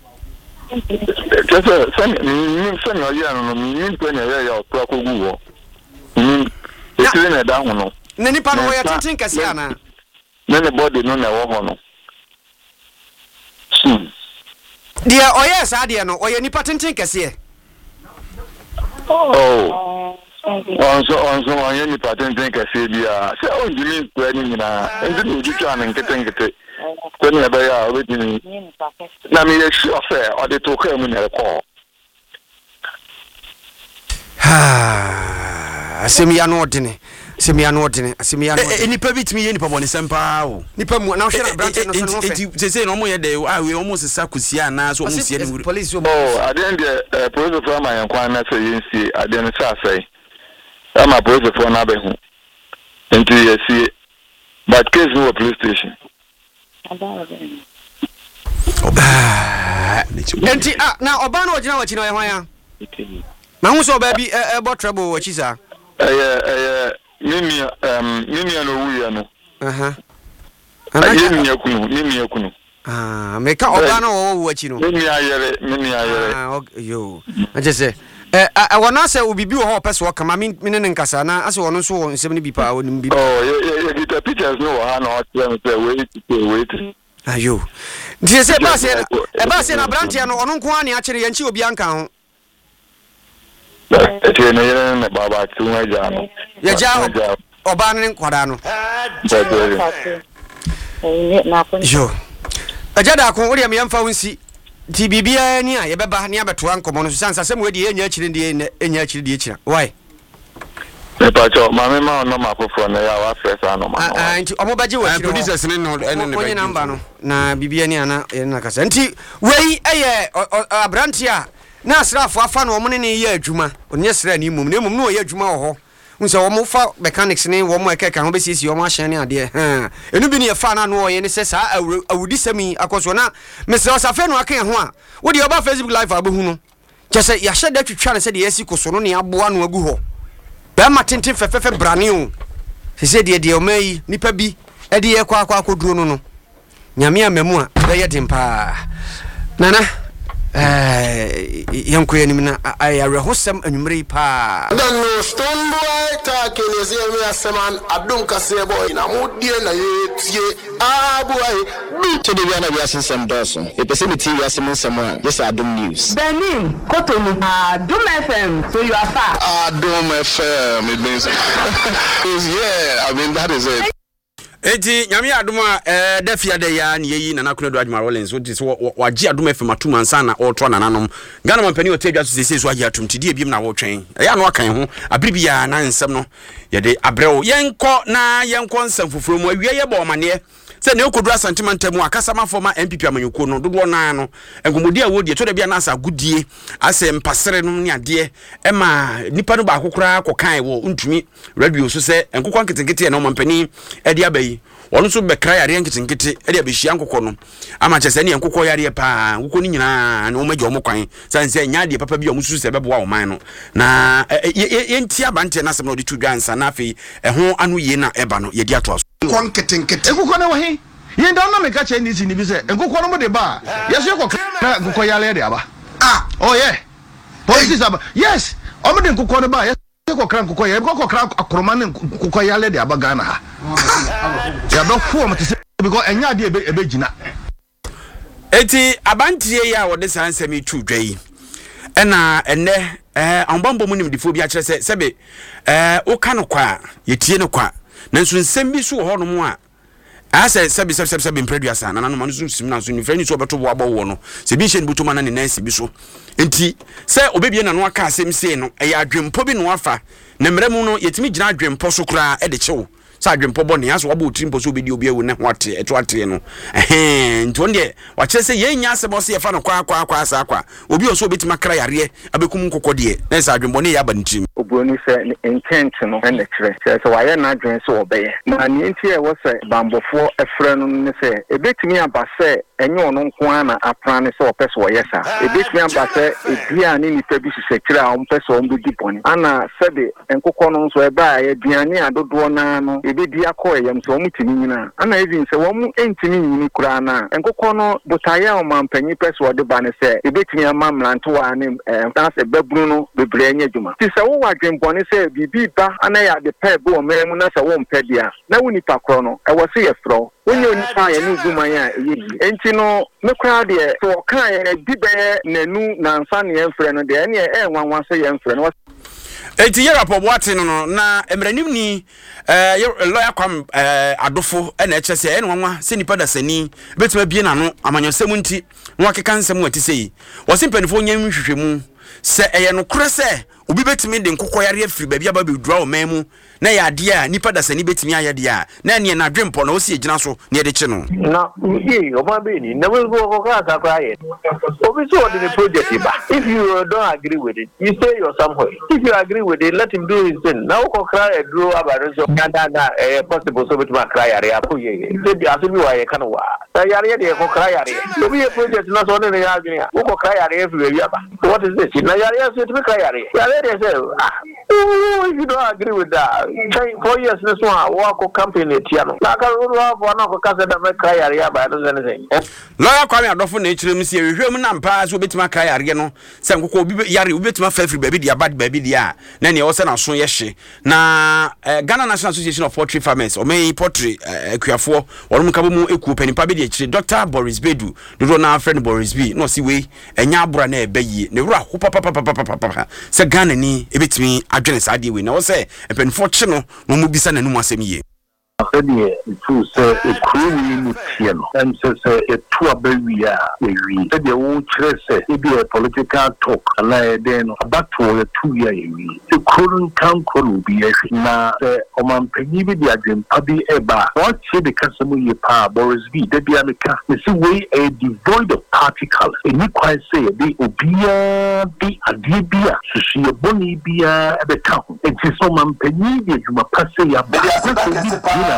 Just send me send you ya no me ni pe na ya ya okra ko gu wo. Mm. Etire na da ho no. Na nipa no ya tintin kase ana. Na ne body no na wo ho no. Hmm. Dear, oh yes, I dear no, or any patent thinkers here. Oh, on so on so on any patent thinkers here. So, you mean planning and then you try and get it. When you are waiting, now me a sure fair or they took him in a call. Ah, Simian ordinary. Simian ordinary, Simian. Any permit me any pabon is empire. Nipa now shall branch they say no more day. I will almost a sacusia, so police. Oh, I didn't get police from my inquiry, say, I didn't say. I'm a police for another home. Until you see, but case no police station. Enti ah na obano ogina wachi na hwan na hu so baby e bo trouble wachi sa eh eh mimi um mimi no wuya no aha aye mimi yakunu mimi yakunu ah me ka obano wo wachi no mimi ayere mimi ayere ah yo aje se eh wona se obibi wo ho pese wo kama mi ne nkasa na ase wono so nsem ne bi pa wo bi oh ye ye the pictures no ha na o tell me say wait wait ayo ndi se ba se e ba se na brantia no ono nko ani a kire yanchi obi anka ho eti ne yere ne baba tu aja no ya ja oba ne nkwada no yo aja da ko ori am yamfa wonsi ti bibia ni a ye beba ni abeto ankomo no sansa sem we di enya kire ndi enya kire di ekira why Epacho, mama ma no ma fofo na ya wa fresh ano ma. Ah, nti omo baje wa kire. Producers ne no ene ne baje number no. Na bibia ni ana na kasa. Nti wei eye abrantia na asrafo afa no omo ne ne ye adwuma. Onye sra ni mum, ne mum no ye adwuma wo ho. Unse omo fa mechanics ne wo mo ekeka ho be sisi omo ahye ne ade. Ha. Enu bi ne ye fa na no ye ne se sa awudi sami akoso na mesra osafe no aka ho a. Wo de oba Facebook live abehu no. Kese ya hye da twitwa ne se de yesi koso no ne aboa no agu ho. Bema tintin fefefe brane o sese de de o mai nipa bi e de ye kwa kwa koduro no no nyame amamu a be ye dempa nana eh yanko yanim na ayare hosam anwumre pa dan no stone boy ta kenezi mi aseman adum kase boy na mudie na ye tie ah boy to the one of your system person e pese mi T V asem someone this adum news Benin Cotonou Adum F M so you are far Adum F M it means yeah I mean that is it. Eti nyame adoma eh defia de ya ne yi na nakono do adwuma Rollins what is waji adoma fe matum ansa na otro na nanom Ghana mampani otadwa so sese so agi atum tidie biem na wo twen ya no akan ho abribia na nsem no ye de abrɛw yenko na yenko nsem foforo mu awie ye ba omane se ne okodura sentiment mu akasa mafoma M P P amanyuko no dodo na no engomodi a wodi to da bia na asa gudie ase mpasere no ne ade e ma nipa no ba akokora kokan wo ntumi radio so se enkokwa nketenkete na mampani e de abai wono so be kra yare nketenkete e de abehia nkokɔ no ama kyese ne nkokɔ yare pa nkokɔ ni nyina na o magye o mokwan sanse nya de papa bi o musu se beboa o man no na yenti abante na sem no de tu dwansa na afi e ho anu ye na eba no ye di ato kon ketenkete nkokɔ na wo he ye nda na me ka che ni si ni bi se nkokɔ no mo de ba yeso yekɔ na nkokɔ yare de aba ah oh yeah police aba yes o mo de nkokɔ no ba yeso yekɔ kra nkokɔ yare nkokɔ kra akroma ne nkokɔ yare de aba Ghana ha ya do fu mo te se because enya de ebe ebe gina eti abantie ya wo de sansemi tu dwai ena enne eh ambambo mu nimdifo bi a kire se sebe eh wo ka no kwa yetie no kwa nanso nsem bi so ho no mu a ase sebe sebe sebe mpreduasa na nanom anu sim na so ni frani so beto bo abo wo no se bi hye butuma na ne nansi bi so enti se obebie na no aka asem sei no e ya adwempo bi no afa na mremu no yetimi gina adwempo so kura e de kyew sa adwempo bo ne aso wabo trimpo so obedi obi ewu ne ho ate eto ate no eh nti onde wa kire se yenya asebo se yefa no kwa kwa kwa asa kwa obi oso obetima kra yare abekum nkokode na sa adwempo ne ya ba ntim obroni se intent no na kire se wa ye na adwen se obeye na ni enti e wo se bambofo efre no ne se ebetimi aba se enye ono nko na apran se opese wo yesa ebetimi aba se ebia ni nipa bi se kira o mpese o mbudi boni ana sebe enkokọ no so eba ye duane adodo na no ebedi akọ yam so omutimi nyina ana even se wo mu entimi nyini kura na enkokọ no botaya o mampanyi pese de ba ne se ebetimi amamlanto wa ne na se baburu no bebre anya djuma ti se wo wadwenbone se bibi ba ana ya de pa be o memu na se wo mpedia na woni pakro no e wo se ye fro wonye onipa ya ne guman ya eyi enti no me kura de so kan ya di be nanu na nsa ne enfre no de ene e nwanwan se ye enfre no eti yera po boate no no na emranim ni eh lawyer kwam eh adofo na eche se ene nwanwa se nipa da sani betima bie na no amanyosem nti nwa keka nsem wati sei wo se mpanifo nya nhwehwemu se eye no kure se obi betimi de nkokoyare afiri ba bia ba bedura o memu na ya ade a nipa da sani betimi ayede a na ne na dwempo na o si ejina so ne de che no na ye o ma be ni na we go ko ka ka ye obi so the project ba if you don't agree with it you stay your somewhere if you agree with it let him do his thing now ko cry e draw about so na na eh possible so betimi cry yare apo ye se bi aso bi wa ye kan wa ta yare de ko cry yare obi ye project na so ne ya agni ko cry yare everywhere ya ba what is this na yare so to cry yare yare de say ah if you don't agree with that four years this one work company tiano na ka ru wa na ko kasa da me cry yare ya ba no anything lawyer kwame adofo na echirem se ehwehwem na mpa so betima cry yare no se nkoko obi yare obi betima fa free baby dia bad baby dia na ne wo se na so ye hye na Ghana National Association of Poultry Farmers o me poultry akuafo worum ka bomu eku panipa be de echire Doctor Boris Bedu do na friend Boris B no si we enya abura na ebayi ne wura ho papa papa papa se Ghana ni ebetimi adwene sa de we na wo se penfo che no no mu bisa na num asem ye Fedi tu se ekuru ni tieno em se se etu abawia ewi fedi wo kire se e bi political talk na e den no abato etu ya ewi ekuru kan koru bi e na se omampanyi bi dia dwempa bi eba what say the customer ye pa Boris B de bia meka me see we a devoid of particles eni kwai say be obia bi ade bia susu ye boni bia e be ka ho enti so omampanyi bi dwuma pase ya ba so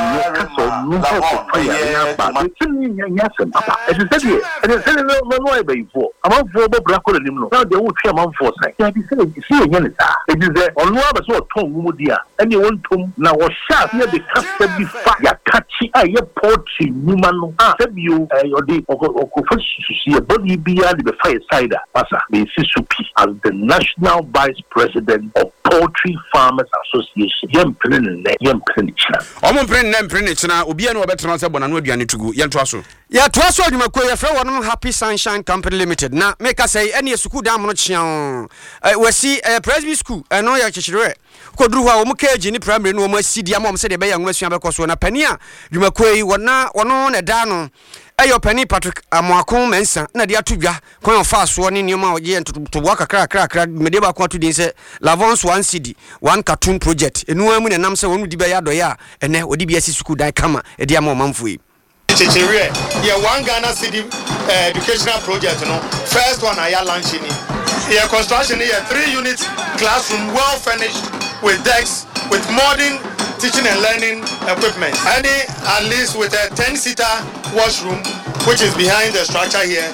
no for fire ya ba tin nya nya sem papa e se dey e se no no e be fo am fo bo bra ko nim no now dey wo twa am fo sai ya bi se se nya ne sa e bi se onu aba so ton mu dia e ne won tom na wo sha ya be kasa bi fa ya kachi a ye pochi numa no ah se bi o e odi o fo shi e body bi ya the fire side pasa be si supi as the national vice president of Poultry Farmers Association yem plen ne yem plen china omo plen ne plen china obi anu obetena se bona no aduane tugu ye ntoa so ya toa so adwumako ye frɛ wonom Happy Sunshine Company Limited na make say ene school dam no chia wasi Presby School eno ya chichire koduru ha wo mu keji ni primary no mo asidi am se de be ya nwasua be koso na pani a dwumako yi wona wono ne da no ayo pani Patrick Amoakon mensa na de atodwa kon fa so ne nioma oje ntotobo kakra kakra kakra mede ba kon atodin se Lavons one C D one cartoon project enu amu ne nam se wonu di be ya doya ene odi bi asi school dan kama e de am omamfo yi Chichiri, yeah, one Ghana City uh, educational project, you know. First one I am launching. Yeah, construction here, three unit classroom, well furnished with desks, with modern teaching and learning equipment. Any at least with a ten seater washroom, which is behind the structure here.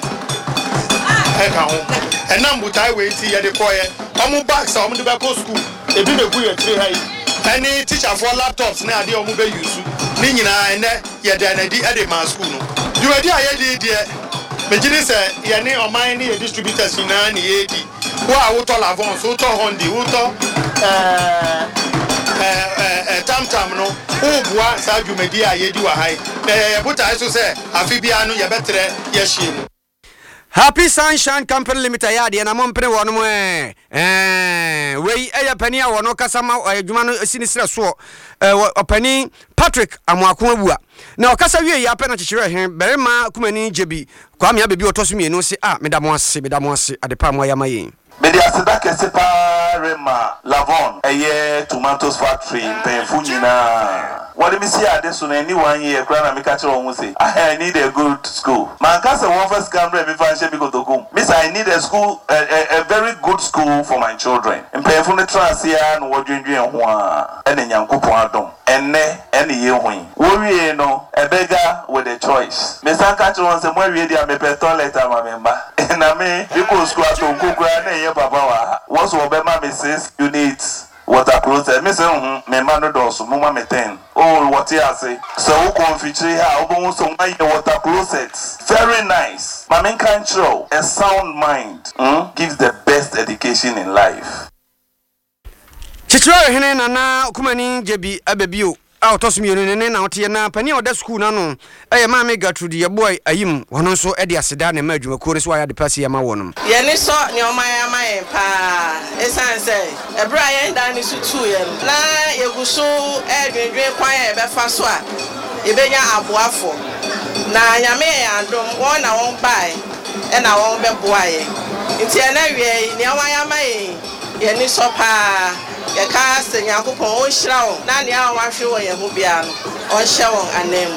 And now I wait here the choir. I'm back, so I'm going to school. They do the good three high. Any teacher for laptops now they omu be use ni nyina ene ye de na di e de ma school no you dey aye dey dey me gini say ye ni oman ni distributors na ni ye di wa wo to Lavons wo to Hondi wo to eh eh eh tam tam no wo bua sa dwumadi aye di wa hai eh buta so say afi bia no ye betre ye hie mu Happy Sunshine Company Limited ya de na mompre wono mo eh eh we eya pani a wono kasama adwuma no sinisira so eh opani Patrick Amoakon abua na okasa wie ya pe na chichire he berema kumani jebi kwa me abebi otoso mienu se ah medamo ase medamo ase adepa mo ayama yin Bedi asida kese pa rema Lavon eye tomatoes factory mpenfu nyina what me see ade so na any one year kra na me ka kire won say I need a good school man ka say one first camera me fan she be go to go miss I need a school a, a, a very good school for my children mpenfu ne transia no wodwendwen ho a ene nyankopon adom enne ene ye hoin wo wie no ebega with a choice me san ka kire won say mo wie dia me pe toilet ama me mba na me because school ato kokura na ye baba wa was obema me six units water closet me say hu me ma no do so mo ma me ten oh what you say so who confitri ha obo so ma water closet very nice ma men can show a sound mind mm? gives the best education in life. Chichiro hene na na kumani jebi abebio a otoso mienu ne na ote na pani oda school na no eh ma me Gertrude ye boy ayim wono so e de aseda na ma adwuma kore so ya de pase ya ma wonum ye ni so ni o ma ya ma ye pa esan say e bra ye ndan ni su tu ye na ye guso e dwendwen kwan ye be fa so a e be nya aboafo na nyame ya andom won na won bai e na won be boa ye nti e na wie ni o ma ya ma ye ye ni so pa ye ka se Nyankopon o hira won na ne a wa hwe wo ye ho bia no o hye won anem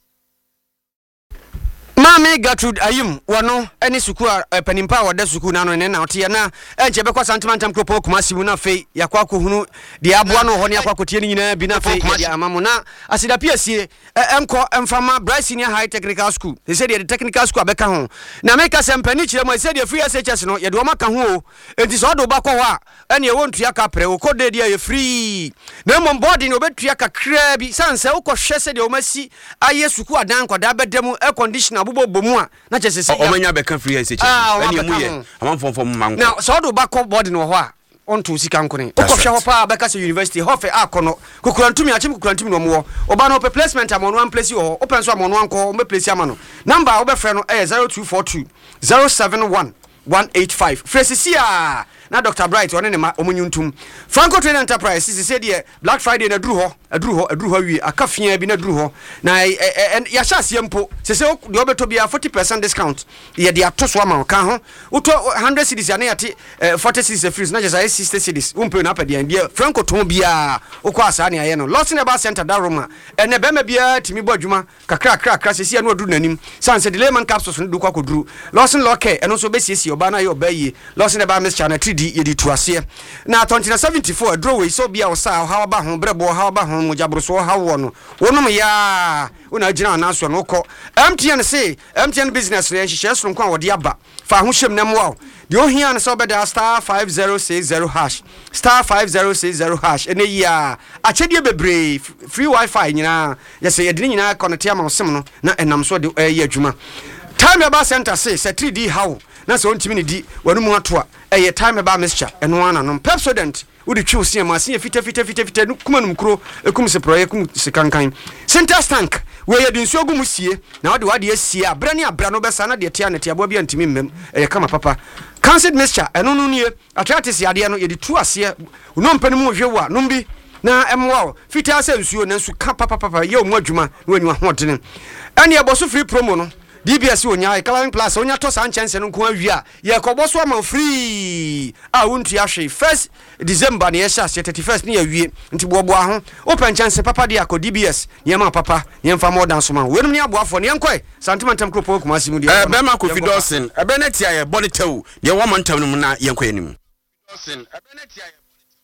Mami Gertrude ayim wono eni suku panimpa wada suku na no ne na ote na enche be kwa santimantam kropo kumasi mu na fe yakwa ko hunu de aboa no ho ne yakwa kotie ni nyina bi na fe ya amamu na asida piesie enko emfama Bryce Senior High Technical School they say the technical school abeka ho na make asempani kire mo say the free S H S no ye de o maka ho enti so do ba ko ho a ene e wontua ka pre wo ko de dia ye free na mo boarding obetua kakra bi sanse wo ko hwe se de o masi aye suku adan kwada bedam air conditioner bomu a na chese se o manya be kan free S H S ani mu ye amam fom fom manko na so do ba ko board no ho a onto sika nkone o ko hwe ho pa be ka se university ho fe akono kokurantumi a chim kokurantumi no mo o ba no placement amon one place ho o penso amon one ko o me place amano number o be frɛ no eh zero two four two zero seven one one eight five Fresia na Doctor Bright one ne ma omunyuntum Franco Trade Enterprise sisi se de Black Friday na duru ho aduru ho aduru ho wi akafia bi na duru ho na ya hyase mpo sese de obeto bia forty percent discount ye de atoso ama ka ho uto one hundred cedis ya na yate forty cedis free na just sixty cedis umpe na pade an bia Franco ton bia ukwa asa na ye no Lawson Eba Center da Roma ene be ma bia timi bo adwuma kakra kakra kakra sese anu aduru nanim sanse de layman capsules no du kwa koduru Lawson Locke eno so be siesie oba na ye obayi Lawson Eba Mixture na three D yedi tuase na twenty seventy-four drawway so bia o sa how ba ho brebo how ba ho mujabroso how wono wonum ya una gina na so no ko M T N say M T N business re nhihye so nkwa wode aba fa ho hyem na mo de o hia na so be da star five zero six zero hash star five zero six zero hash ene ya achedie bebre free wifi nyina yese yedini nyina connect am osem no na enam so de eh adwuma Time Eba Center say se three D how na so ntimi ne di wanu mu atoa eye Time Eba Mixture eno ana no Pepsodent udi twi se ma se fita fita fita fita kumanum kro ekum se proye kum se kankan center tank we ye dinsu ogum sie na wode wade asie abra ne abra no besa na de tia ne tia bo bia ntimi mmem eye kama papa Cancelled Mixture eno no nie atratis yade no ye di tu ase uno mpanimu hwewa no bi na emwo fita se nsuo na nsu ka papa papa ye omu adwuma no anyu ahodene ene eboso free promo no D B S onya Coloring Plus onya to san chance no ko awia ye kobo so am free a wontu ahwe first December na ye sha thirty-first na awie nti bobo aho open chance papa dia ko D B S ye ma papa ye mfa mo dan so ma wenum ne aboafo ne yenkoi santimentam kropo kuma simu dia eh be ma Kofi Dawson e be na tia ye body tew ye wo montam no na yenkoi anim Dawson e be na tia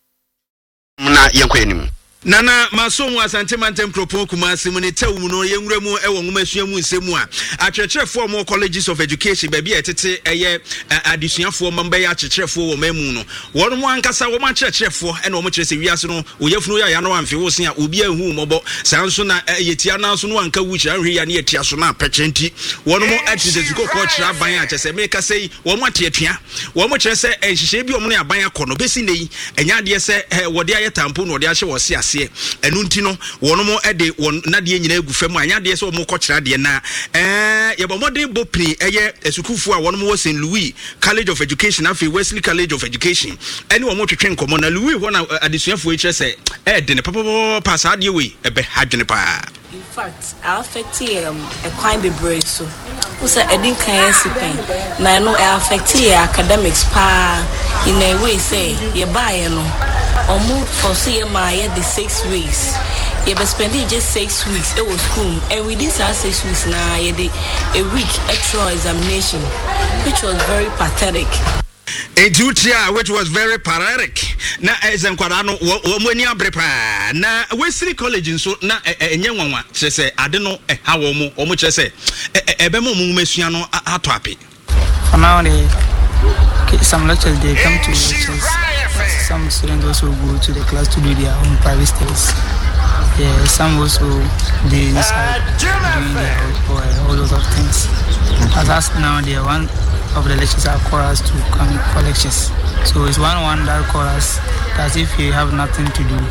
ye na yenkoi anim Nana masomu asante mantem propon kuma simune tewu no yenwura mu e wo nwumasua mu nsemu a akyerɛkyerɛfo mo colleges of education baabi etete eye adesuafo mamba ya akyerɛkyerɛfo wo mamu no wɔn mo ankasa wo ma akyerɛkyerɛfo e na wo mo kyerɛ sɛ wiase no oyafunu ya ya no amfe wo se a obi ahu mɔbɔ sanso na yetia na so no anka wu kyerɛ hwe ya ne yetia so na pɛkyɛnti wɔn mo atide zuko ko kyerɛ aban a kyerɛ sɛ me ka sɛ wɔn mo ateatua wɔn mo kyerɛ sɛ enhyehyɛ bi wɔn no aban akɔ no besi nei enya de sɛ wɔde ayɛ tampo no wɔde ahye wɔ se enu nti no wono mo ede won na de nyina egu fam anya de so mo kɔkyerɛ de na eh ye bomodin bopni eye esukufo a wono mo Saint Louis College of Education afi Wesley College of Education ene wo mo twetwe nkomo na Louis ho na adesuafo e kyerɛ sɛ eh de ne papa pass ade we ebe hadwene pa. In fact, I affect um a quite be brave so. Who's a edin can sipen. Na no affect academics pa in a way say you buy no. Or move for see my the six weeks. You be spending just six weeks. It was cool. And with this six weeks now, you did a week extra examination, which was very pathetic. A dutia which was very pathetic. Na ezem kwadano wo mani abrepa. Na Wesley College so na enye nwanwa kyerɛ sɛ ade no ha wo mo o mo kyerɛ sɛ ebe mo mo mesua no ato ape. For now they some lectures they come to lectures. some students also go to the class to do their own private studies. Yeah, some also they inside doing their own, uh, all those of things. As us now, they are one of the lectures are call us to come for lectures. So it's one one that call us as if you have nothing to do.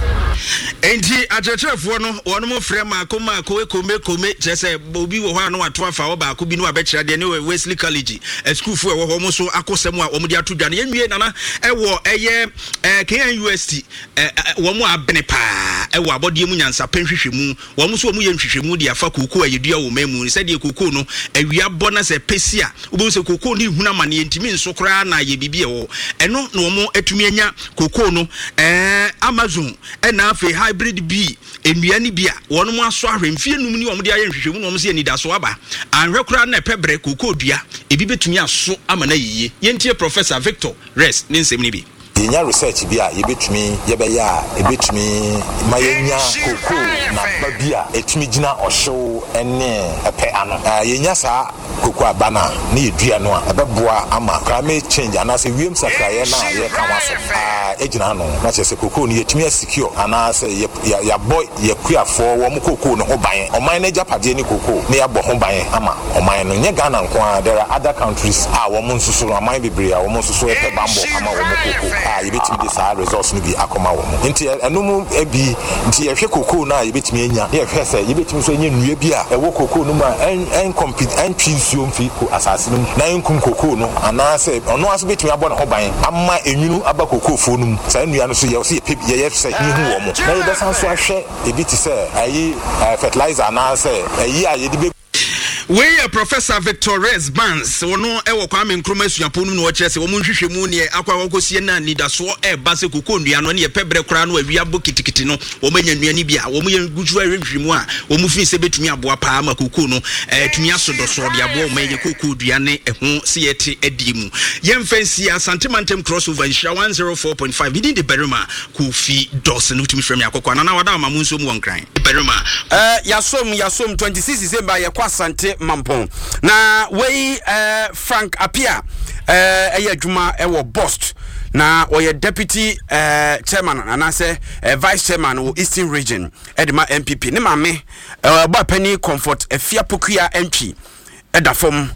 Enti achechefoɔ no wɔn mo frɛ maako maako ekome kome kyerɛ sɛ obi wɔ hɔ a no wato afa wɔ baako bi no abɛkyerɛ deɛ ne wɔ Wesley College schoolfoɔ ɛwɔ hɔ mo so akɔsɛm a wɔn de ato dwa no yɛnwie nana ɛwɔ ɛyɛ ɛɛ K N U S T ɛɛ wɔn mo abene paa ɛwɔ abɔdeɛ mu nyansa pɛ nhwehwɛ mu wɔn so wɔn mo yɛ nhwehwɛ mu de afa koko a yɛdua wɔ mɛmu sɛdeɛ koko no awia bɔ na sɛ pɛsi a wobɛhu sɛ koko no ihuna ma ne ntimi nso koraa na yɛ bibi ɛwɔ ɛno na wɔn mo atumi anya koko no ɛɛ Amazon ɛna afei hybrid B enua ni bia wɔn mo aso ahwɛmfie num ni wɔn de ayɛ nhwehwɛ mu na wɔn sɛ ni da so aba anhwɛ koraa na pɛbrɛ koko dua ebi betumi aso ama na yiye yɛntie Professor Victor Rest ne nsɛm ni bi yenya research bi a yebetumi yebɛya a ebetumi mayenya koko na ba bi a etumi gina ɔhyew ene ɛpɛ ano yenya saa koko abana ne yedua no a ɛbɛboa ama climate change anase wiem sakraye na ye ka waso a egina no na kyerɛ sɛ koko no yetumi secure anase ya boy ye kuafo wo mo koko no ho ban ɔman na japade ne koko ne yabɔ ho ban ama ɔman no nye Ghana nko a there are other countries a wo mo nsusu ɔman bebre a wo mo nsusu ɛpɛ bambo ama wo mo koko ah yebetimi de saa results no bi akoma wo nti enum ebi nti yehwe koko na yebetimi anya ye hwe se yebetimi so anya nnua bi a ewo koko no ma en en compete en twinsuo mfi ko asase no na enkum koko no ana se ono aso betimi abɔ ne ho ban amma enwunu aba koko fo no saa nnua no so ye so ye pep ye ye se nyi hu wo mo na ye besan so ahwe ebi ti se ayi fertilizer na se ayi a ye de we are Professor Victor Rez Bans wono ewo Kwame Nkrumah suapo no wo kyerɛ sɛ wo nhwehwɛ mu ne akwa wakosie na nidaso e ba se koko ndua no ne pebre kora no awia bo kitikiti no wo manya nnuani bia wo mo yɛ guju ahwehwɛ mu a wo mo fi se betumi aboa paa ma koko no eh tumi asodo so de aboa wo manya koko dua ne ɛho se yɛte adi mu yɛmfansi Asantemantem crossover insha one oh four point five within the Berima Kofi Dos no tumi frame akokwa na na wada ma mu nso mu wonkran Berima eh yasom yasom twenty-six December yɛ kwa Asante Mampong na we uh, Frank Apia eh uh, adwuma ewo Bost na oye deputy uh, chairman anase uh, vice chairman of Eastern Region edema M P P ne mame uh, ba pani comfort efia pokuya entry edafom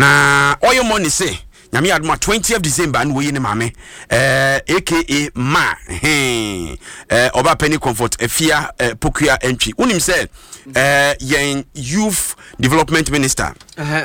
na oyo money say nyame aduma twentieth December no we ne mame eh aka ma eh eh oba penny comfort efia uh, pokuya entry unim say eh yen youth development minister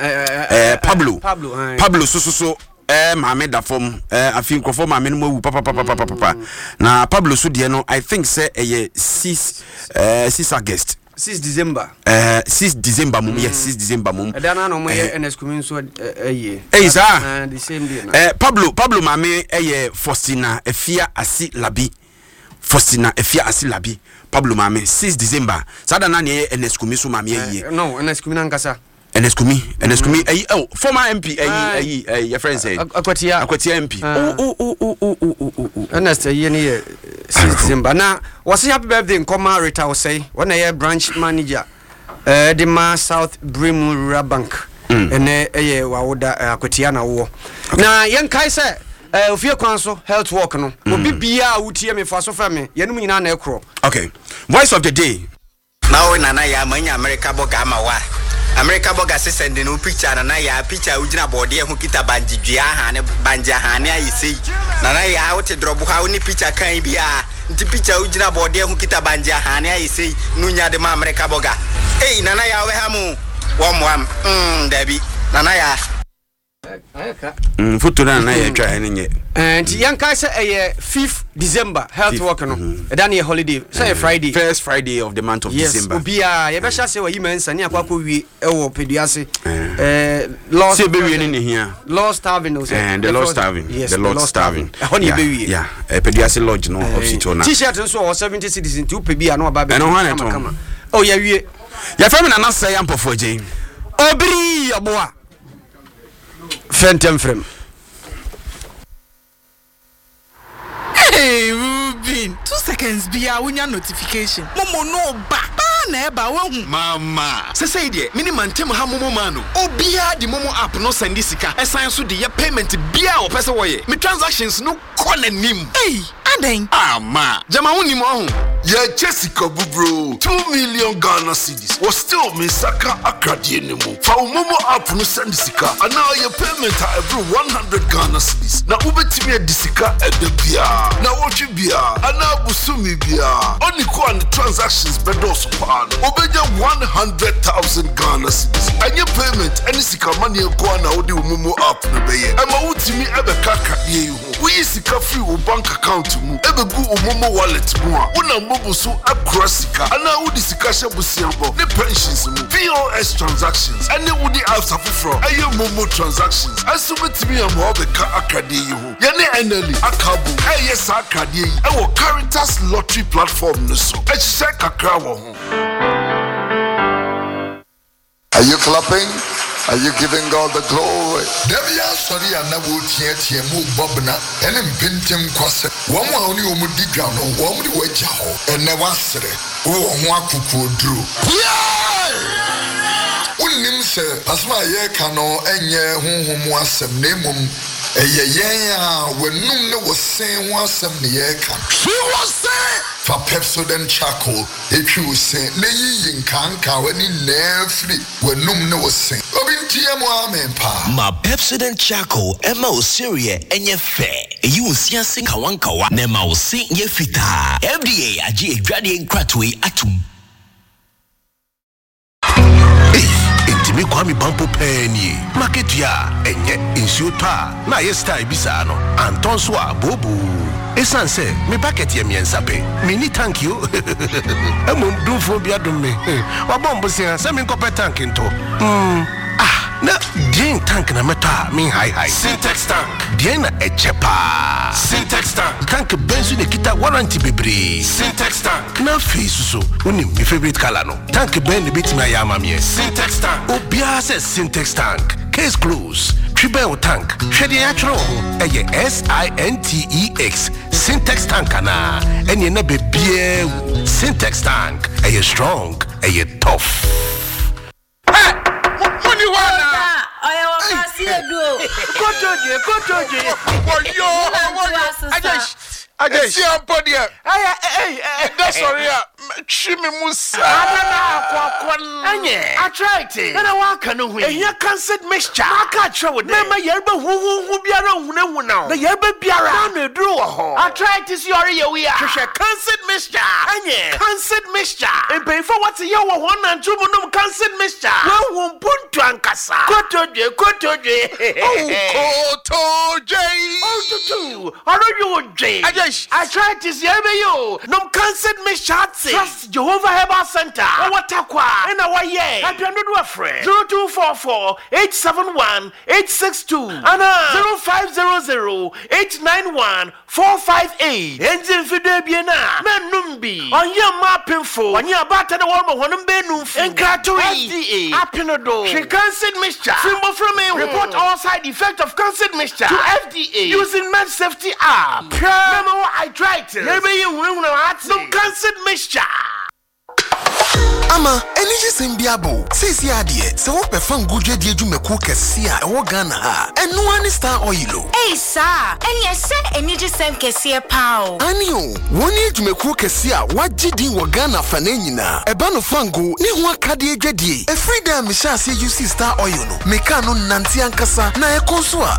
eh Pablo Pablo Pablo so so so eh mame da form eh afin krofo mame no wu papa papa papa papa na Pablo so de no I think say eh six eh six August six December eh six December mum yes six December mum e dana no mo ye N S Kumin so eh eh sa the same day eh Pablo Pablo mame eh Faustina Efia Asi Labi Faustina Efia Asi Labi Pablo mame six December sada na ne N S Kumin so mame ye no N S Kumin ankasa N S Kumin N S Kumin eh oh former M P eh eh your friend say Akwatia Akwatia M P oh oh oh oh oh oh N S ye ne six December na was happy birthday nkoma Rita say when I branch manager eh the Ma South Brimu Rural Bank ene eh wawoda Akwatia na wo na yen kai say eh ofie kwan so health work no obi bia wutie me fa so fa me yenum nyina na ekro. Okay, voice of the day now na na ya manya America boga amawa America boga se send no picture na na ya picture ugina body e ho kita banjidua ha ne banja ha ne ayisi na na ya wote drop ha oni picture kan bia nti picture ugina body e ho kita banja ha ne ayisi nunya de ma America boga eh na na ya we ha mu wo mo am mm dabi na na ya mm foto na na ya twa ne nye and yanka say eh fifth December health work no e dan ye holiday say Friday first Friday of the month of yes, December obia ye be sha say wa yimansa ne akwa wie e wo peduase eh lost say be wie ne here lost starving no say and the lost starving yes, the lost starving ho ne be wie yeah peduase lodge no hospital na t-shirt nso o seventy cedis nti upe bia na oba be no ha ne oh ya wie ya fami na na say ampofo je obiri aboa Phantom frame. Hey Rubin, two seconds be a winya notification. Momo no ba. Ba na eba wo hu. Mama. Se say de, mini mantem ha momo mano. Obia di momo app no send sika. Esan so de ye payment bia o pese wo ye. Me transactions no kona nim. Hey, den. Ama, jama woni mo ho. Ye Jessica Bubro, two million Ghana cedis. Was still me saka akrade ni mu. Fa Momo app no send sika. And now your payment every one hundred Ghana cedis. Na ubetimi e disika e de bia. Na wotwe bia. Ana busumi bia. Oni ko an transactions bedo so pa no. Obeja one hundred thousand Ghana cedis. Anye payment any sika money ko na odi Momo app no beye. Ema wutimi ebe kakade yi ho. We sika free wo bank account mu. Ebe gu Momo wallet mu a. Una Momo so akrasika. Ana udi sika she busiambo. Ne pensions mu. P O S transactions. Ane udi after from. Aye Momo transactions. Asubetimi am ho be ka akade yi ho. Yene eneli akabu. Aye sa akade yi. Ewo Caritas lottery platform no so. Ehye kakra wo ho. Are you clapping? Are you giving God the glory? Devia sorry and na wo tie tie mu bobna ene mpentem kwase. Wo mo a oni wo mu diga no, wo mu di waja ho. Ene wasere. Wo ho akuku duru. Unim se asma ye ka no enye honhom asem na emom eye yen a wenum ne wo sen ho asem ne ye ka. He was say for Pepsodent charcoal etwi wo sen na yiyi nkanka wani na free wenum ne wo sen. Obi ntie mo amen pa. Ma Pepsodent charcoal ema o serie enye fe. Eyi wo sia sen kawankawa na ma wo sen ye fita. F D A agi edwade nkratwe atum. Intimi kwami bampo penny market ya enye insuta na yesta ibisa no anton so abobu esan se me packet ye miensa pe mini thank you emum dumfo bia dum me wabombo se se me nkopɛ tank nto mm ah na din tank na meta min high high Syntex tank din na echepa Syntex tank tank benzu ne kita warranty bebre Syntex tank na face so oni my favorite color no tank ben ne bitima ya mamie Syntex tank obia se Syntex tank case close Tribel tank hwede ya chro eye S I N T E X Syntex tank na eni na bebie Syntex tank eye strong eye tough. Kotoje, kotoje. Oyo, I just, I just see am podi. Hey, hey, hey, that's sorry. Chimi musa. Adana kwa kwa. Anye. I tried it. Na wa ka no hu. Ehia cancelled mixture. Aka twa wo de. Na ma yerba hu hu hu biara hu na hu na. Na yerba biara. Na na dru wo ho. I tried this yori ye we a. Hwehwe cancelled mixture. Anye. Cancelled mixture. Empe for what ye wo ho na ntu mu no cancelled mixture. Wa hu buntu ankasa. Kotoje, kotoje. Oh, kotoje. Oh, tutu. Aro you J. I just I tried this yerba yo. No cancelled mixture. Trust Jehovah Herbal Center. Owatakwa. And our ye. Happy another friend. zero two four four eight seven one eight six two. Anna zero five zero zero eight nine one four five eight. Engine fide biena. Men numbi. On your mapping for. On your batter the warm one be numf. Enkratori. S D A. Apinodo. She cancelled mixture. Symbol from me. Report all side effect of cancelled mixture to F D A using Med Safety app. Remember what I tried to. Maybe you will not. No cancelled mixture. Ama energy sembiabo sisi adie se wo pe fan gudwe die dwumaku kese a e wo Ghana ha enu ani star oil o eh sa eni ese energy sem kese pa o ani o woni dwumaku kese a wagidi wo Ghana fa na nyina e ba no fango ni ho akade adwadie e free dem sha se use star oil no meka no nanti ankasa na e konso a